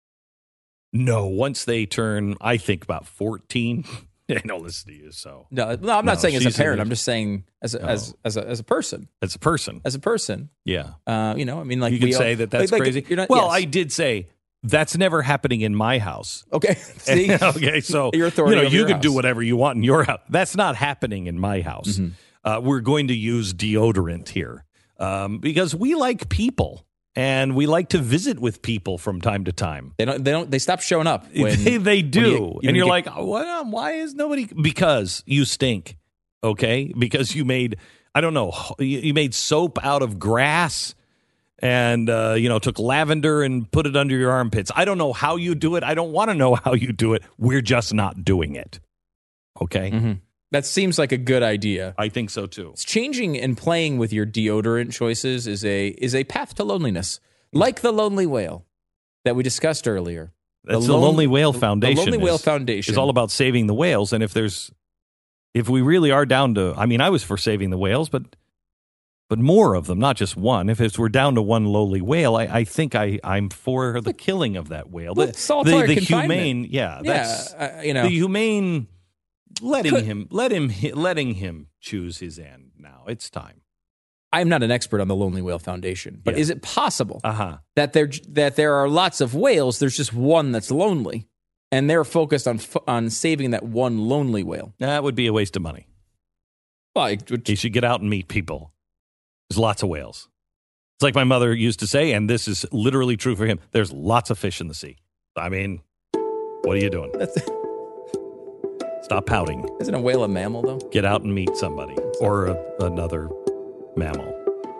No, once they turn, I think about 14, they don't listen to you. So no, I'm not saying as a parent. I'm just saying as a person. As a person. As a person. Yeah. I mean, like you could say that's crazy. I did say that's never happening in my house. Okay. See? Okay. So your authority. You can do whatever you want in your house. That's not happening in my house. Mm-hmm. We're going to use deodorant here because we like people. And we like to visit with people from time to time. They stop showing up. They do. And you're like, why is nobody? Because you stink. Okay. Because you made, I don't know, you made soap out of grass and, took lavender and put it under your armpits. I don't know how you do it. I don't want to know how you do it. We're just not doing it. Okay. Mm-hmm. That seems like a good idea. I think so too. It's changing and playing with your deodorant choices is a path to loneliness, like the Lonely Whale that we discussed earlier. That's the Lonely Whale Foundation. The Lonely Whale Foundation is all about saving the whales. And if we really are down to, I was for saving the whales, but more of them, not just one. If we're down to one lowly whale, I think I'm for the killing of that whale. Well, the humane, that's the humane. Letting him choose his end now. It's time. I'm not an expert on the Lonely Whale Foundation, but is it possible that there are lots of whales, there's just one that's lonely, and they're focused on saving that one lonely whale? That would be a waste of money. Well, he should get out and meet people. There's lots of whales. It's like my mother used to say, and this is literally true for him. There's lots of fish in the sea. I mean, what are you doing? Stop pouting. Isn't a whale a mammal, though? Get out and meet somebody or another mammal.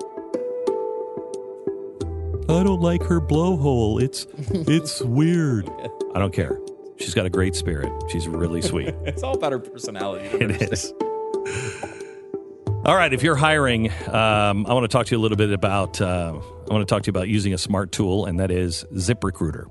I don't like her blowhole. It's weird. I don't care. She's got a great spirit. She's really sweet. It's all about her personality. It is. All right. If you're hiring, I want to talk to you a little bit about. I want to talk to you about using a smart tool, and that is ZipRecruiter.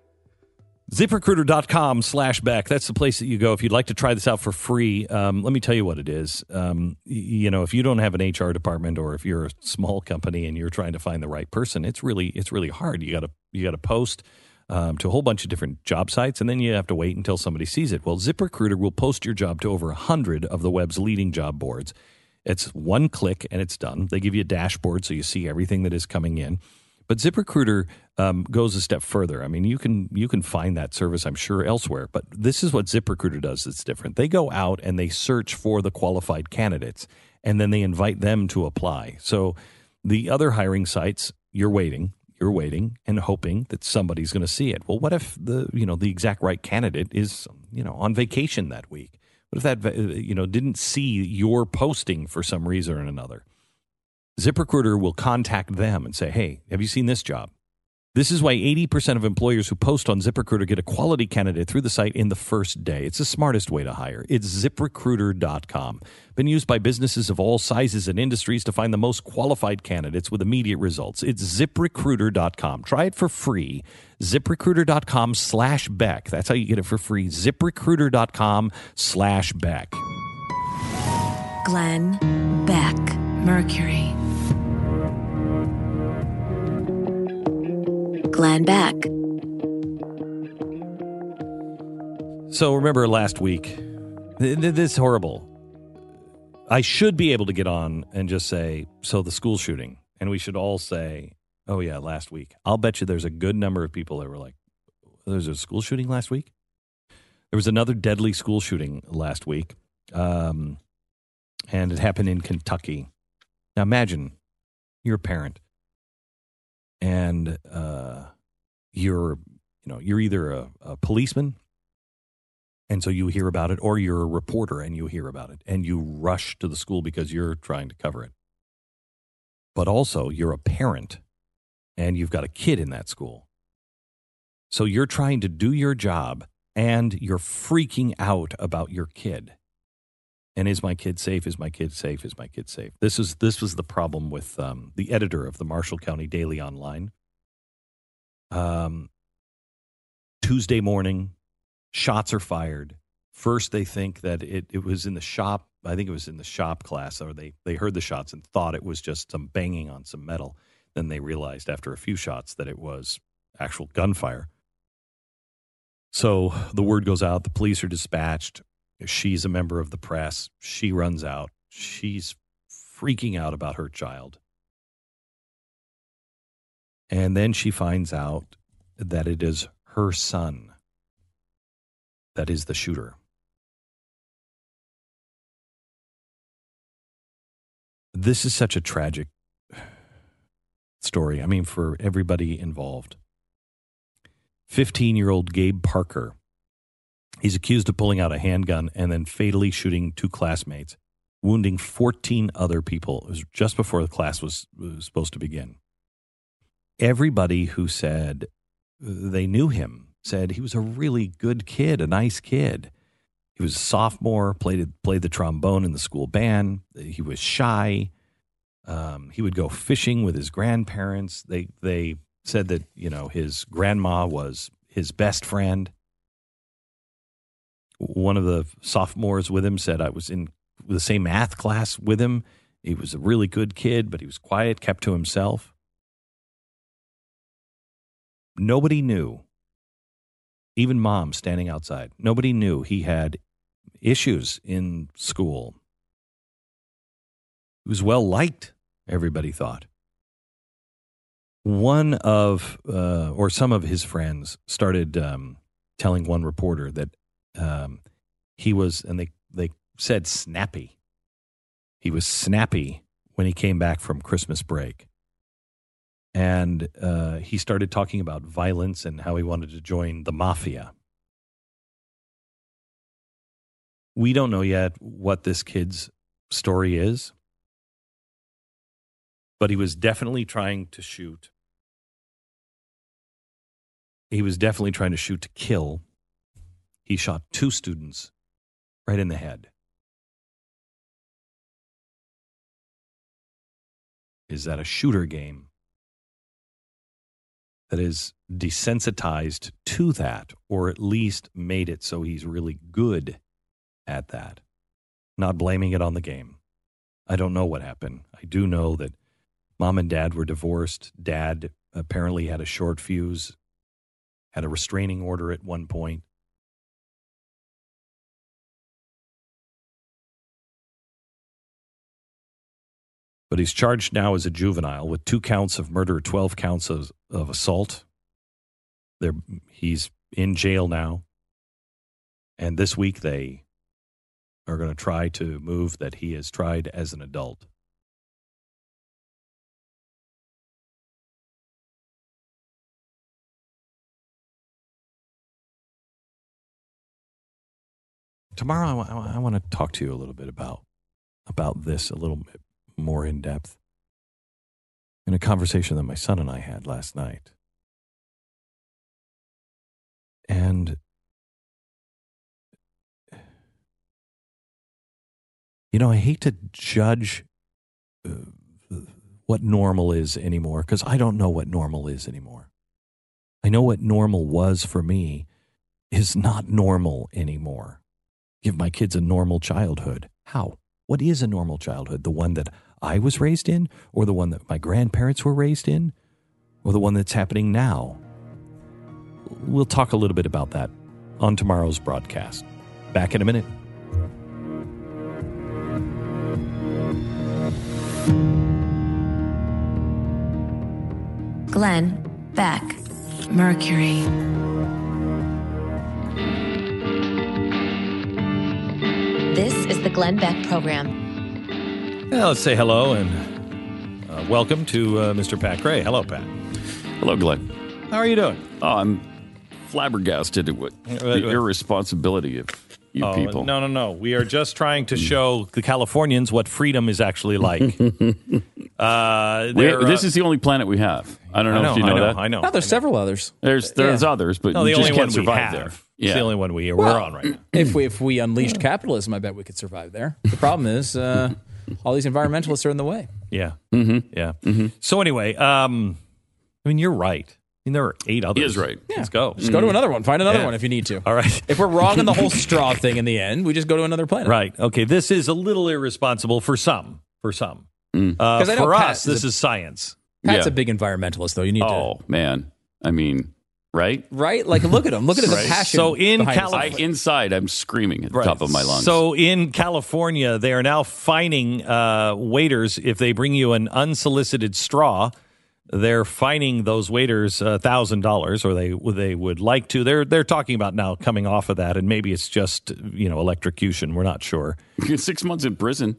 ZipRecruiter.com/Beck. That's the place that you go if you'd like to try this out for free. Let me tell you what it is. If you don't have an HR department or if you're a small company and you're trying to find the right person, it's really hard. You got to post to a whole bunch of different job sites, and then you have to wait until somebody sees it. Well, ZipRecruiter will post your job to over 100 of the web's leading job boards. It's one click and it's done. They give you a dashboard so you see everything that is coming in. But ZipRecruiter goes a step further. I mean, you can find that service, I'm sure, elsewhere. But this is what ZipRecruiter does that's different. They go out and they search for the qualified candidates, and then they invite them to apply. So the other hiring sites, you're waiting and hoping that somebody's going to see it. Well, what if the exact right candidate is, on vacation that week? What if that, didn't see your posting for some reason or another? ZipRecruiter will contact them and say, hey, have you seen this job? This is why 80% of employers who post on ZipRecruiter get a quality candidate through the site in the first day. It's the smartest way to hire. It's ZipRecruiter.com. Been used by businesses of all sizes and industries to find the most qualified candidates with immediate results. It's ZipRecruiter.com. Try it for free. ZipRecruiter.com/Beck. That's how you get it for free. ZipRecruiter.com/Beck. Glenn Beck, Mercury. Glenn Beck. So remember last week, This is horrible. I should be able to get on and just say, so the school shooting. And we should all say, oh, yeah, last week. I'll bet you there's a good number of people that were like, there's a school shooting last week? There was another deadly school shooting last week, and it happened in Kentucky. Now imagine you're a parent, and you're either a policeman, and so you hear about it, or you're a reporter and you hear about it, and you rush to the school because you're trying to cover it. But also you're a parent, and you've got a kid in that school. So you're trying to do your job, and you're freaking out about your kid. And is my kid safe? Is my kid safe? Is my kid safe? This was the problem with the editor of the Marshall County Daily Online. Tuesday morning, shots are fired. First, they think that it was in the shop. I think it was in the shop class, or they heard the shots and thought it was just some banging on some metal. Then they realized after a few shots that it was actual gunfire. So the word goes out. The police are dispatched. She's a member of the press. She runs out. She's freaking out about her child. And then she finds out that it is her son that is the shooter. This is such a tragic story. I mean, for everybody involved. 15-year-old Gabe Parker. He's accused of pulling out a handgun and then fatally shooting 2 classmates, wounding 14 other people. It was just before the class was supposed to begin. Everybody who said they knew him said he was a really good kid, a nice kid. He was a sophomore, played the trombone in the school band. He was shy. He would go fishing with his grandparents. They said that, his grandma was his best friend. One of the sophomores with him said, I was in the same math class with him. He was a really good kid, but he was quiet, kept to himself. Nobody knew, even mom standing outside, nobody knew he had issues in school. He was well liked, everybody thought. One of, or some of his friends started telling one reporter that he was, and they said snappy. He was snappy when he came back from Christmas break. And he started talking about violence and how he wanted to join the mafia. We don't know yet what this kid's story is, but he was definitely trying to shoot. He was definitely trying to shoot to kill. He shot 2 students right in the head. Is that a shooter game that is desensitized to that, or at least made it so he's really good at that? Not blaming it on the game. I don't know what happened. I do know that mom and dad were divorced. Dad apparently had a short fuse, had a restraining order at one point. But he's charged now as a juvenile with 2 counts of murder, 12 counts of assault. He's in jail now. And this week they are going to try to move that he is tried as an adult. Tomorrow I want to talk to you a little bit about this a little bit more in depth in a conversation that my son and I had last night. And, I hate to judge what normal is anymore, because I don't know what normal is anymore. I know what normal was for me is not normal anymore. Give my kids a normal childhood. How? What is a normal childhood? The one that I was raised in, or the one that my grandparents were raised in, or the one that's happening now? We'll talk a little bit about that on tomorrow's broadcast. Back in a minute. Glenn Beck, Mercury. This is the Glenn Beck Program. Well, let's say hello and welcome to Mr. Pat Gray. Hello, Pat. Hello, Glenn. How are you doing? Oh, I'm flabbergasted at what the irresponsibility of you people. No. We are just trying to show the Californians what freedom is actually like. This is the only planet we have. I don't know if you know that. I know. No, there's several others. There's others, but No, you the just only one can't we survive have. there. It's Yeah. the only one we're on right now. If we unleashed capitalism, I bet we could survive there. The problem is all these environmentalists are in the way. Yeah. Mm-hmm. Yeah. Mm-hmm. So anyway, I mean, you're right. I mean, there are 8 others. He is right. Let's go. Just go to another one. Find another Yeah. one if you need to. All right. If we're wrong on the whole straw thing in the end, we just go to another planet. Right. Okay. This is a little irresponsible for some. For some. I know For Pat us, this is science. Pat's Yeah. a big environmentalist, though. You need Oh, man. I mean, right? Right? Like, look at him. Look at his Right. passion. So in behind his California- life. Inside, I'm screaming at the top of my lungs. So in California, they are now fining waiters if they bring you an unsolicited straw. They're fining those waiters $1,000, or they would like to. They're talking about now coming off of that, and maybe it's just electrocution. We're not sure. 6 months in prison.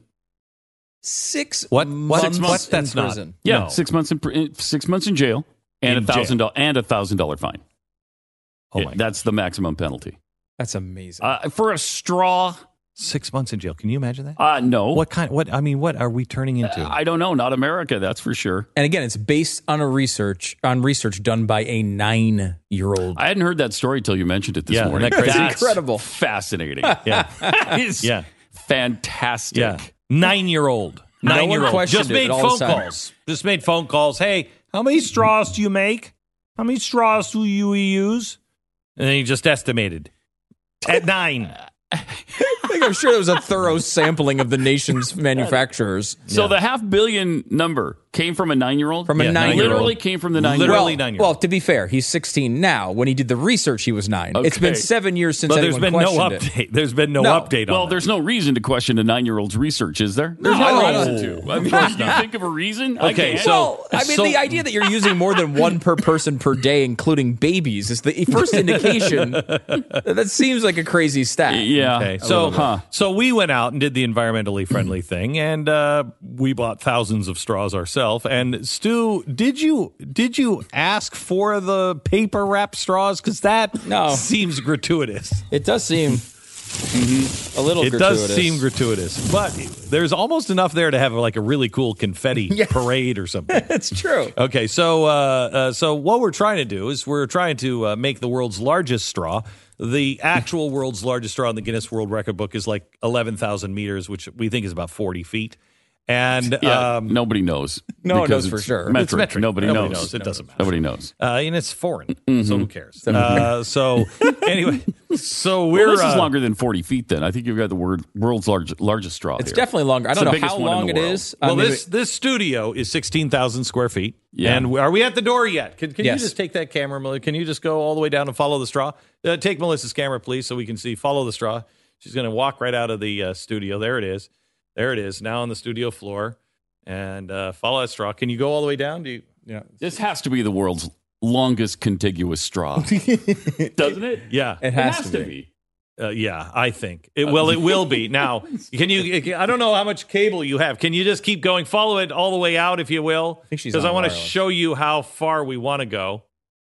6 What? months 6 months? in That's not. prison. Yeah, No. 6 months 6 months in jail and In $1,000 fine. Oh my! That's the maximum penalty That's amazing. for a straw. 6 months in jail. Can you imagine that? No. What kind? What? I mean, what are we turning into? I don't know. Not America. That's for sure. And again, it's based on research done by a 9-year-old. I hadn't heard that story till you mentioned it this Yeah, morning. isn't that crazy? That's incredible. Fascinating. Yeah. It's Yeah. fantastic. Yeah. 9-year-old. No one 9-year-old. questioned Just it made all phone the time. calls. Just made phone calls. Hey, how many straws do you make? How many straws do you use? And then he just estimated. At 9. I'm sure there was a thorough sampling of the nation's manufacturers. So the $500 million number came from a 9-year-old? From a 9-year-old. Literally came from the 9-year-old. Literally 9-year-old. Well, to be fair, he's 16 now. When he did the research, he was 9. It's been Okay. 7 years since But there's anyone been no questioned update. it. There's been no No. update on Well, that. there's no reason to question a 9-year-old's research, is there? There's No. no reason to. I mean, do you think of a reason? I Okay, can't. so- Well, I mean, the idea that you're using more than one per person per day, including babies, is the first indication. That seems like a crazy stat. Yeah. Okay, A little bit. so we went out and did the environmentally friendly thing, and we bought thousands of straws ourselves. And Stu, did you ask for the paper wrap straws? Because that No. seems gratuitous. It does seem a little It gratuitous. does seem gratuitous, but there's almost enough there to have like a really cool confetti parade or something. It's true. Okay, so what we're trying to do is we're trying to make the world's largest straw. The actual world's largest straw in the Guinness World Record book is like 11,000 meters, which we think is about 40 feet. And Yeah, nobody knows. No one Because knows for it's sure. Metric. It's metric. Nobody knows. It doesn't matter. Nobody knows. And it's foreign, so who cares? So anyway, so we're Well, this is longer than 40 feet then. I think you've got the world's largest straw It's here. definitely longer. I It's don't the know biggest how one in long the it world. is. Well, I mean, this studio is 16,000 square feet. Yeah. And are we at the door yet? Can you Yes. just take that camera, Melissa? Can you just go all the way down and follow the straw? Take Melissa's camera, please, so we can see. Follow the straw. She's going to walk right out of the studio. There it is. There it is. Now on the studio floor. And follow that straw. Can you go all the way down? This has to be the world's longest contiguous straw. Doesn't it? Yeah. it has to be. Yeah, I think. It will be. Now, can you, I don't know how much cable you have. Can you just keep going? Follow it all the way out, if you will. I think she's Because I on want to wireless. show you how far we want to go.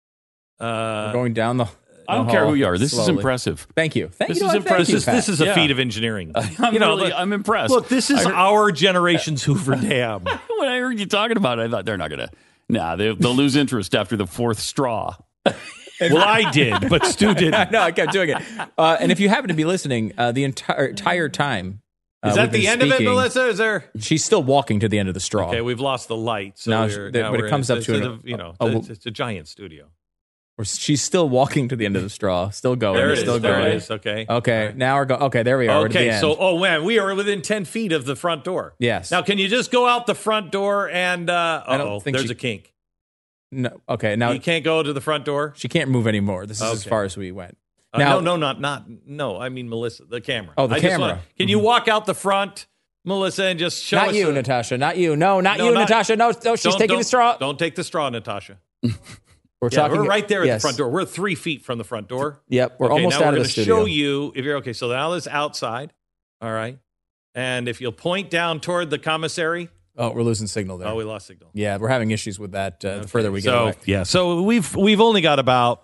We're going down the. I don't care who you are. This is slowly. impressive. Thank you. This you know is what? impressive. Thank you, Pat. This is a Yeah. feat of engineering. I'm impressed. Look, this is I heard- our generation's Hoover Dam. When I heard you talking about it, I thought they're not going to. Nah, they'll lose interest after the fourth straw. Well, I did, but Stu didn't. No, I kept doing it. And if you happen to be listening, the entire time. Is that we've been the end of it, speaking, Melissa? Is there? She's still walking to the end of the straw. Okay, we've lost the light. So No, we're, but now it we're comes in, up to it's an- a, you know, a- it's a giant studio. Or she's still walking to the end of the straw. Still going. There it still is. There going. it is. Okay. Okay. Now we're going. Okay. There we are. We're at the Okay, end. so man, we are within 10 feet of the front door. Yes. Now, can you just go out the front door and don't think there's she- a kink. No. Okay. Now You can't go to the front door. she can't move anymore. This is as Okay. far as we went. No, not. No, I mean Melissa, the camera. Oh, the I just camera. wanna- can you walk out the front Melissa, and just show Not us. you, Natasha. Not you. No, not you, Natasha. No, she's taking the straw. Don't take the straw, Natasha. We're talking. We're right there at yes. the front door. We're 3 feet from the front door. Yep, we're almost now out we're of the studio. show you if you're okay. So now is outside. All right, and if you'll point down toward the commissary. Oh, we're losing signal there. Oh, we lost signal. Yeah, we're having issues with that. The further we get away. Yeah, so we've only got about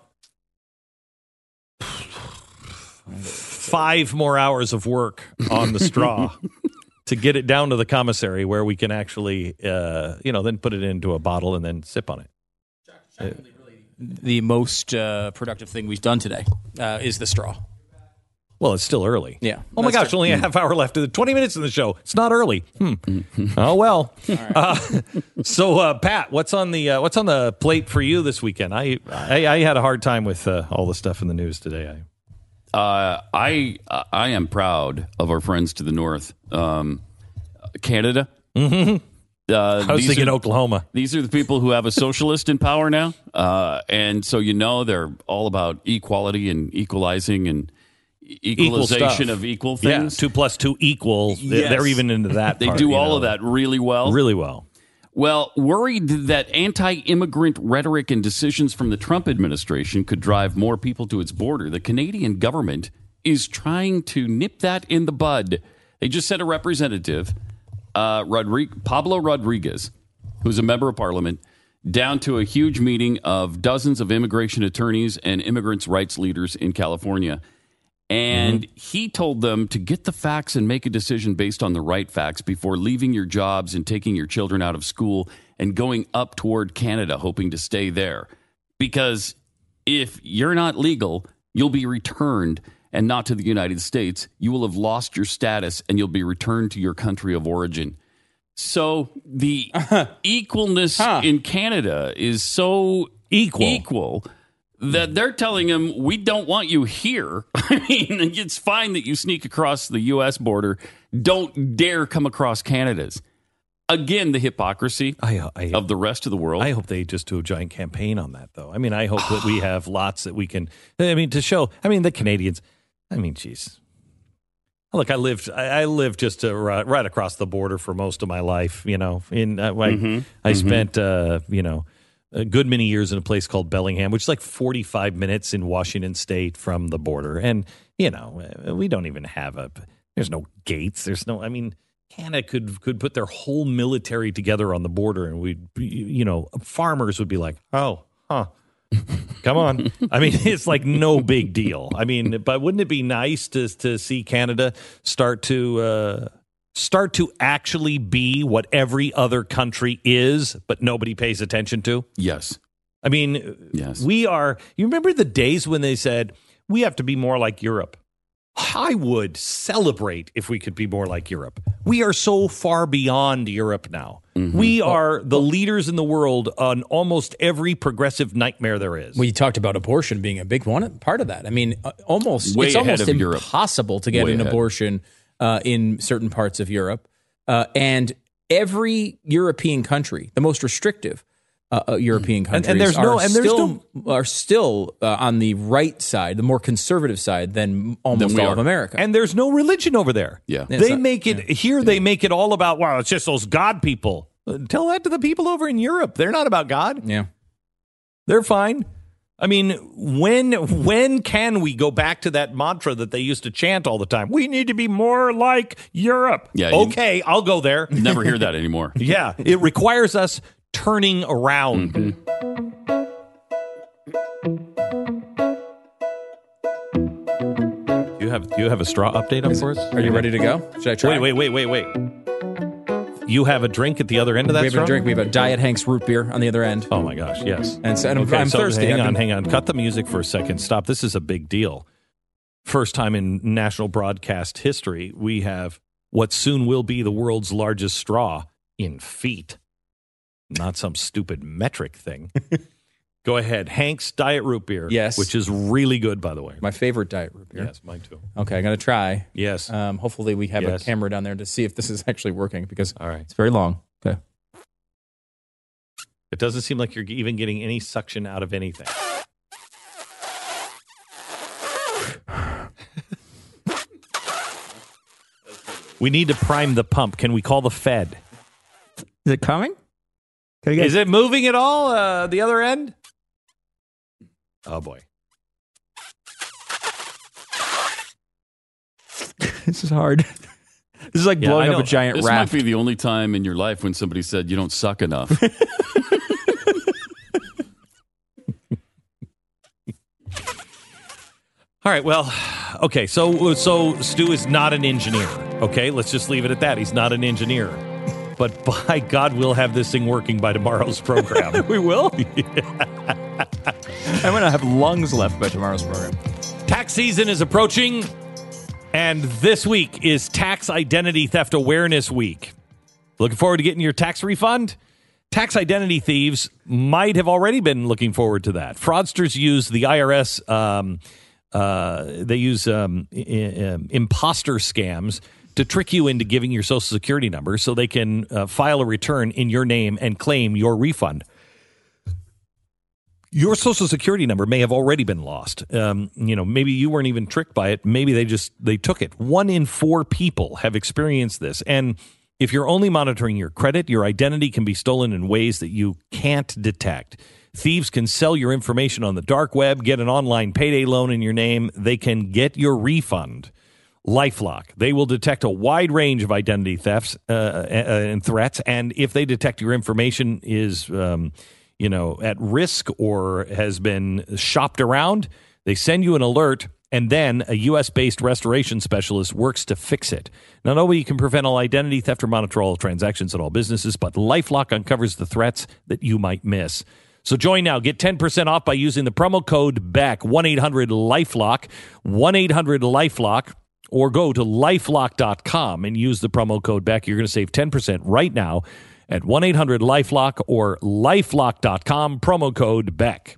5 more hours of work on the straw to get it down to the commissary where we can actually, then put it into a bottle and then sip on it. The most productive thing we've done today is the straw. Well, it's still early. Yeah. Oh, my gosh, only a half hour left. 20 minutes in the show. It's not early. Oh, well. So, Pat, what's on the plate for you this weekend? I had a hard time with all the stuff in the news today. I am proud of our friends to the north. Canada. Mm-hmm. I was thinking Oklahoma. These are the people who have a socialist in power now. And so, they're all about equality and equalizing and equalization of equal things. 2 + 2 equal. Yes. They're even into that. They part, do all of that really well. Really well. Well, worried that anti-immigrant rhetoric and decisions from the Trump administration could drive more people to its border, the Canadian government is trying to nip that in the bud. They just sent a representative, Pablo Rodriguez, who's a member of parliament, down to a huge meeting of dozens of immigration attorneys and immigrants' rights leaders in California. And he told them to get the facts and make a decision based on the right facts before leaving your jobs and taking your children out of school and going up toward Canada, hoping to stay there. Because if you're not legal, you'll be returned and not to the United States. You will have lost your status and you'll be returned to your country of origin. So the equalness in Canada is so equal that they're telling him, we don't want you here. I mean, it's fine that you sneak across the U.S. border. Don't dare come across Canada's. Again, the hypocrisy of the rest of the world. I hope they just do a giant campaign on that, though. I mean, I hope that we have lots that we can, to show, the Canadians, geez. Look, I lived just right across the border for most of my life, I spent, a good many years in a place called Bellingham, which is like 45 minutes in Washington State from the border. And, we don't even have there's no gates. There's no, Canada could put their whole military together on the border and farmers would be like, come on. It's like no big deal. But wouldn't it be nice to see Canada start to actually be what every other country is, but nobody pays attention to? Yes. Yes. We are. You remember the days when they said, we have to be more like Europe? I would celebrate if we could be more like Europe. We are so far beyond Europe now. Mm-hmm. We are the leaders in the world on almost every progressive nightmare there is. We talked about abortion being a big part of that. It's almost impossible to get an abortion in certain parts of Europe. And every European country, the most restrictive European countries, are still on the right side, the more conservative side than almost all of America. And there's no religion over there. Yeah. They make it all about, wow, it's just those God people. Tell that to the people over in Europe. They're not about God. Yeah. They're fine. When can we go back to that mantra that they used to chant all the time? We need to be more like Europe. Yeah, okay, I'll go there. Never hear that anymore. Yeah, it requires us turning around. Mm-hmm. Do you have a straw update up for us? Are you ready to go? Should I try? Wait. You have a drink at the other end of that straw? We have a Diet Hank's root beer on the other end. Oh, my gosh, yes. And I'm thirsty. Hang on. Cut the music for a second. Stop. This is a big deal. First time in national broadcast history, we have what soon will be the world's largest straw in feet. Not some stupid metric thing. Go ahead. Hank's Diet Root Beer. Yes. Which is really good, by the way. My favorite Diet Root Beer. Yes, mine too. Okay, I'm going to try. Yes. Hopefully we have a camera down there to see if this is actually working because all right. It's very long. Okay. It doesn't seem like you're even getting any suction out of anything. We need to prime the pump. Can we call the Fed? Is it coming? Is it moving at all? The other end? Oh, boy. This is hard. This is like blowing up a giant this raft. This might be the only time in your life when somebody said you don't suck enough. All right, well, okay, so Stu is not an engineer, okay? Let's just leave it at that. He's not an engineer. But by God, we'll have this thing working by tomorrow's program. We will? I'm going to have lungs left by tomorrow's program. Tax season is approaching, and this week is Tax Identity Theft Awareness Week. Looking forward to getting your tax refund? Tax identity thieves might have already been looking forward to that. Fraudsters use the IRS... they use imposter scams to trick you into giving your Social Security number so they can file a return in your name and claim your refund. Your Social Security number may have already been lost. Maybe you weren't even tricked by it. Maybe they took it. 1 in 4 people have experienced this. And if you're only monitoring your credit, your identity can be stolen in ways that you can't detect. Thieves can sell your information on the dark web, get an online payday loan in your name. They can get your refund. LifeLock. They will detect a wide range of identity thefts and threats. And if they detect your information is, at risk or has been shopped around, they send you an alert. And then a U.S.-based restoration specialist works to fix it. Not only you can prevent all identity theft or monitor all transactions at all businesses, but LifeLock uncovers the threats that you might miss. So join now. Get 10% off by using the promo code BECK, 1-800-LIFELOCK, 1-800-LIFELOCK, or go to lifelock.com and use the promo code BECK. You're going to save 10% right now at 1-800-LIFELOCK or lifelock.com, promo code BECK.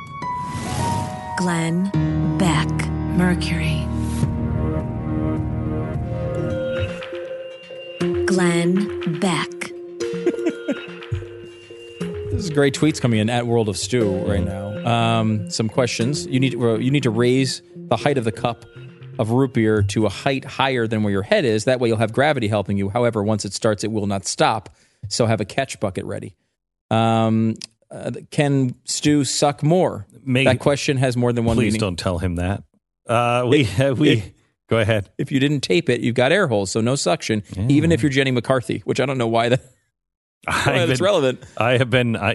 Glenn Beck, Mercury. Glenn Beck. This is great tweets coming in at World of Stew right now. Some questions. You need to raise the height of the cup of root beer to a height higher than where your head is. That way you'll have gravity helping you. However, once it starts, it will not stop. So have a catch bucket ready. Can Stu suck more? Maybe. That question has more than one meaning. Please don't tell him that. Go ahead. If you didn't tape it, you've got air holes, so no suction. Yeah. Even if you're Jenny McCarthy, which I don't know why that. It's relevant. I've been a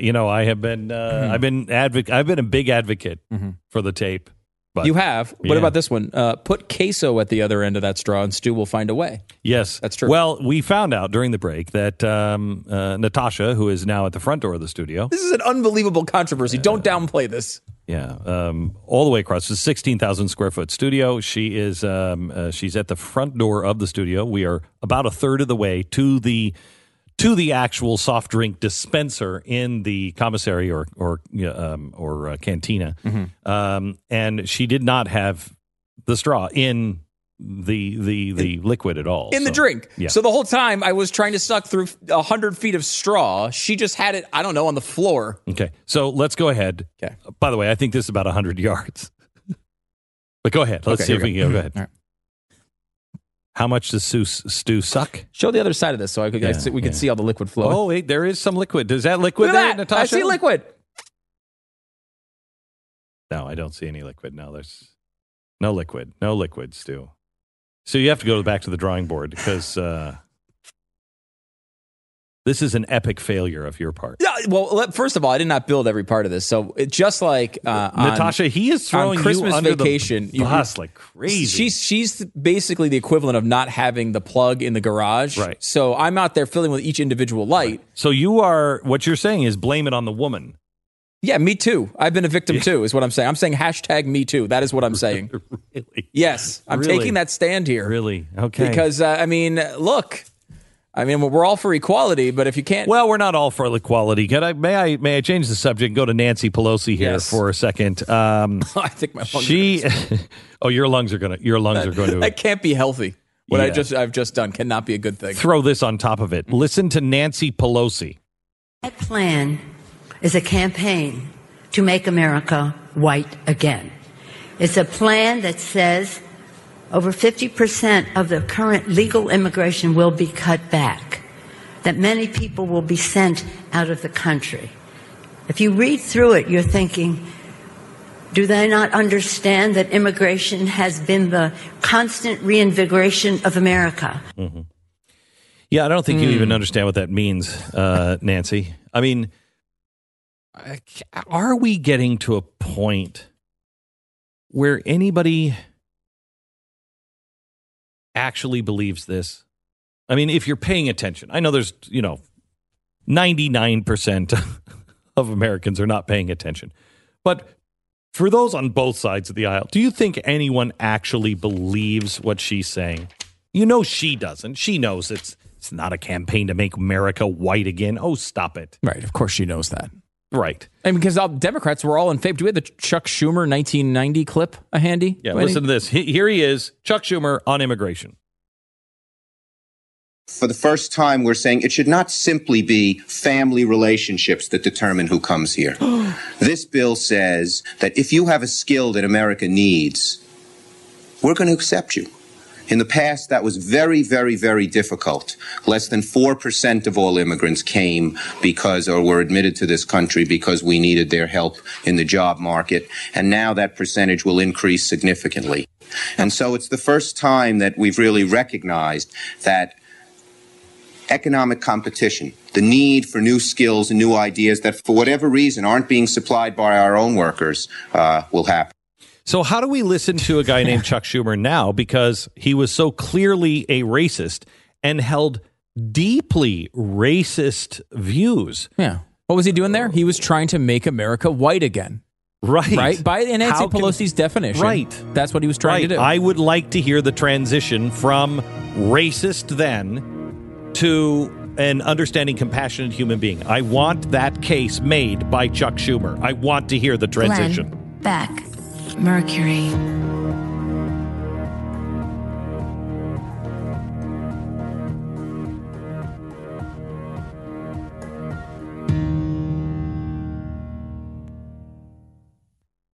big advocate for the tape. But, you have. What about this one? Put queso at the other end of that straw, and Stu will find a way. Yes, that's true. Well, we found out during the break that Natasha, who is now at the front door of the studio, this is an unbelievable controversy. Don't downplay this. Yeah, all the way across the 16,000 square foot studio. She is. She's at the front door of the studio. We are about a third of the way to the actual soft drink dispenser in the commissary or cantina, and she did not have the straw in the liquid at all. The drink. Yeah. So the whole time I was trying to suck through 100 feet of straw. She just had it, I don't know, on the floor. Okay, so let's go ahead. Okay. By the way, I think this is about 100 yards. But go ahead. Let's see if we can go ahead. All right. How much does Stu suck? Show the other side of this so we can see all the liquid flow. Oh, wait, there is some liquid. Is that liquid there, Natasha? I see liquid. No, I don't see any liquid. No, there's no liquid. No liquid, Stu. So you have to go back to the drawing board because this is an epic failure of your part. Yeah, well, first of all, I did not build every part of this. So it's just like Natasha, he is throwing Christmas you under vacation, the bus like crazy. She's basically the equivalent of not having the plug in the garage. Right. So I'm out there filling with each individual light. Right. So what you're saying is blame it on the woman. Yeah, me too. I've been a victim too, is what I'm saying. I'm saying hashtag me too. That is what I'm saying. Really? Yes, I'm taking that stand here. Really? Okay. Because, look... we're all for equality, but if you can't... Well, we're not all for equality. May I change the subject and go to Nancy Pelosi here for a second? I think my lungs your lungs are going to... That can't be healthy. What I've just done cannot be a good thing. Throw this on top of it. Listen to Nancy Pelosi. That plan is a campaign to make America white again. It's a plan that says over 50% of the current legal immigration will be cut back, that many people will be sent out of the country. If you read through it, you're thinking, do they not understand that immigration has been the constant reinvigoration of America? Mm-hmm. Yeah, I don't think you even understand what that means, Nancy. I mean, are we getting to a point where anybody actually believes this? I mean, if you're paying attention, I know there's, 99% of Americans are not paying attention. But for those on both sides of the aisle, do you think anyone actually believes what she's saying? She doesn't. She knows it's not a campaign to make America white again. Oh, stop it. Right. Of course she knows that. Right. And because Democrats were all in favor. Do we have the Chuck Schumer 1990 clip handy? Yeah, listen to this. Here he is, Chuck Schumer on immigration. For the first time, we're saying it should not simply be family relationships that determine who comes here. This bill says that if you have a skill that America needs, we're going to accept you. In the past, that was very, very, very difficult. Less than 4% of all immigrants came were admitted to this country because we needed their help in the job market. And now that percentage will increase significantly. And so it's the first time that we've really recognized that economic competition, the need for new skills and new ideas that for whatever reason aren't being supplied by our own workers will happen. So how do we listen to a guy named Chuck Schumer now, because he was so clearly a racist and held deeply racist views? Yeah. What was he doing there? He was trying to make America white again. Right. By Nancy Pelosi's definition. Right. That's what he was trying to do. I would like to hear the transition from racist then to an understanding, compassionate human being. I want that case made by Chuck Schumer. I want to hear the transition. Glenn Beck, Mercury.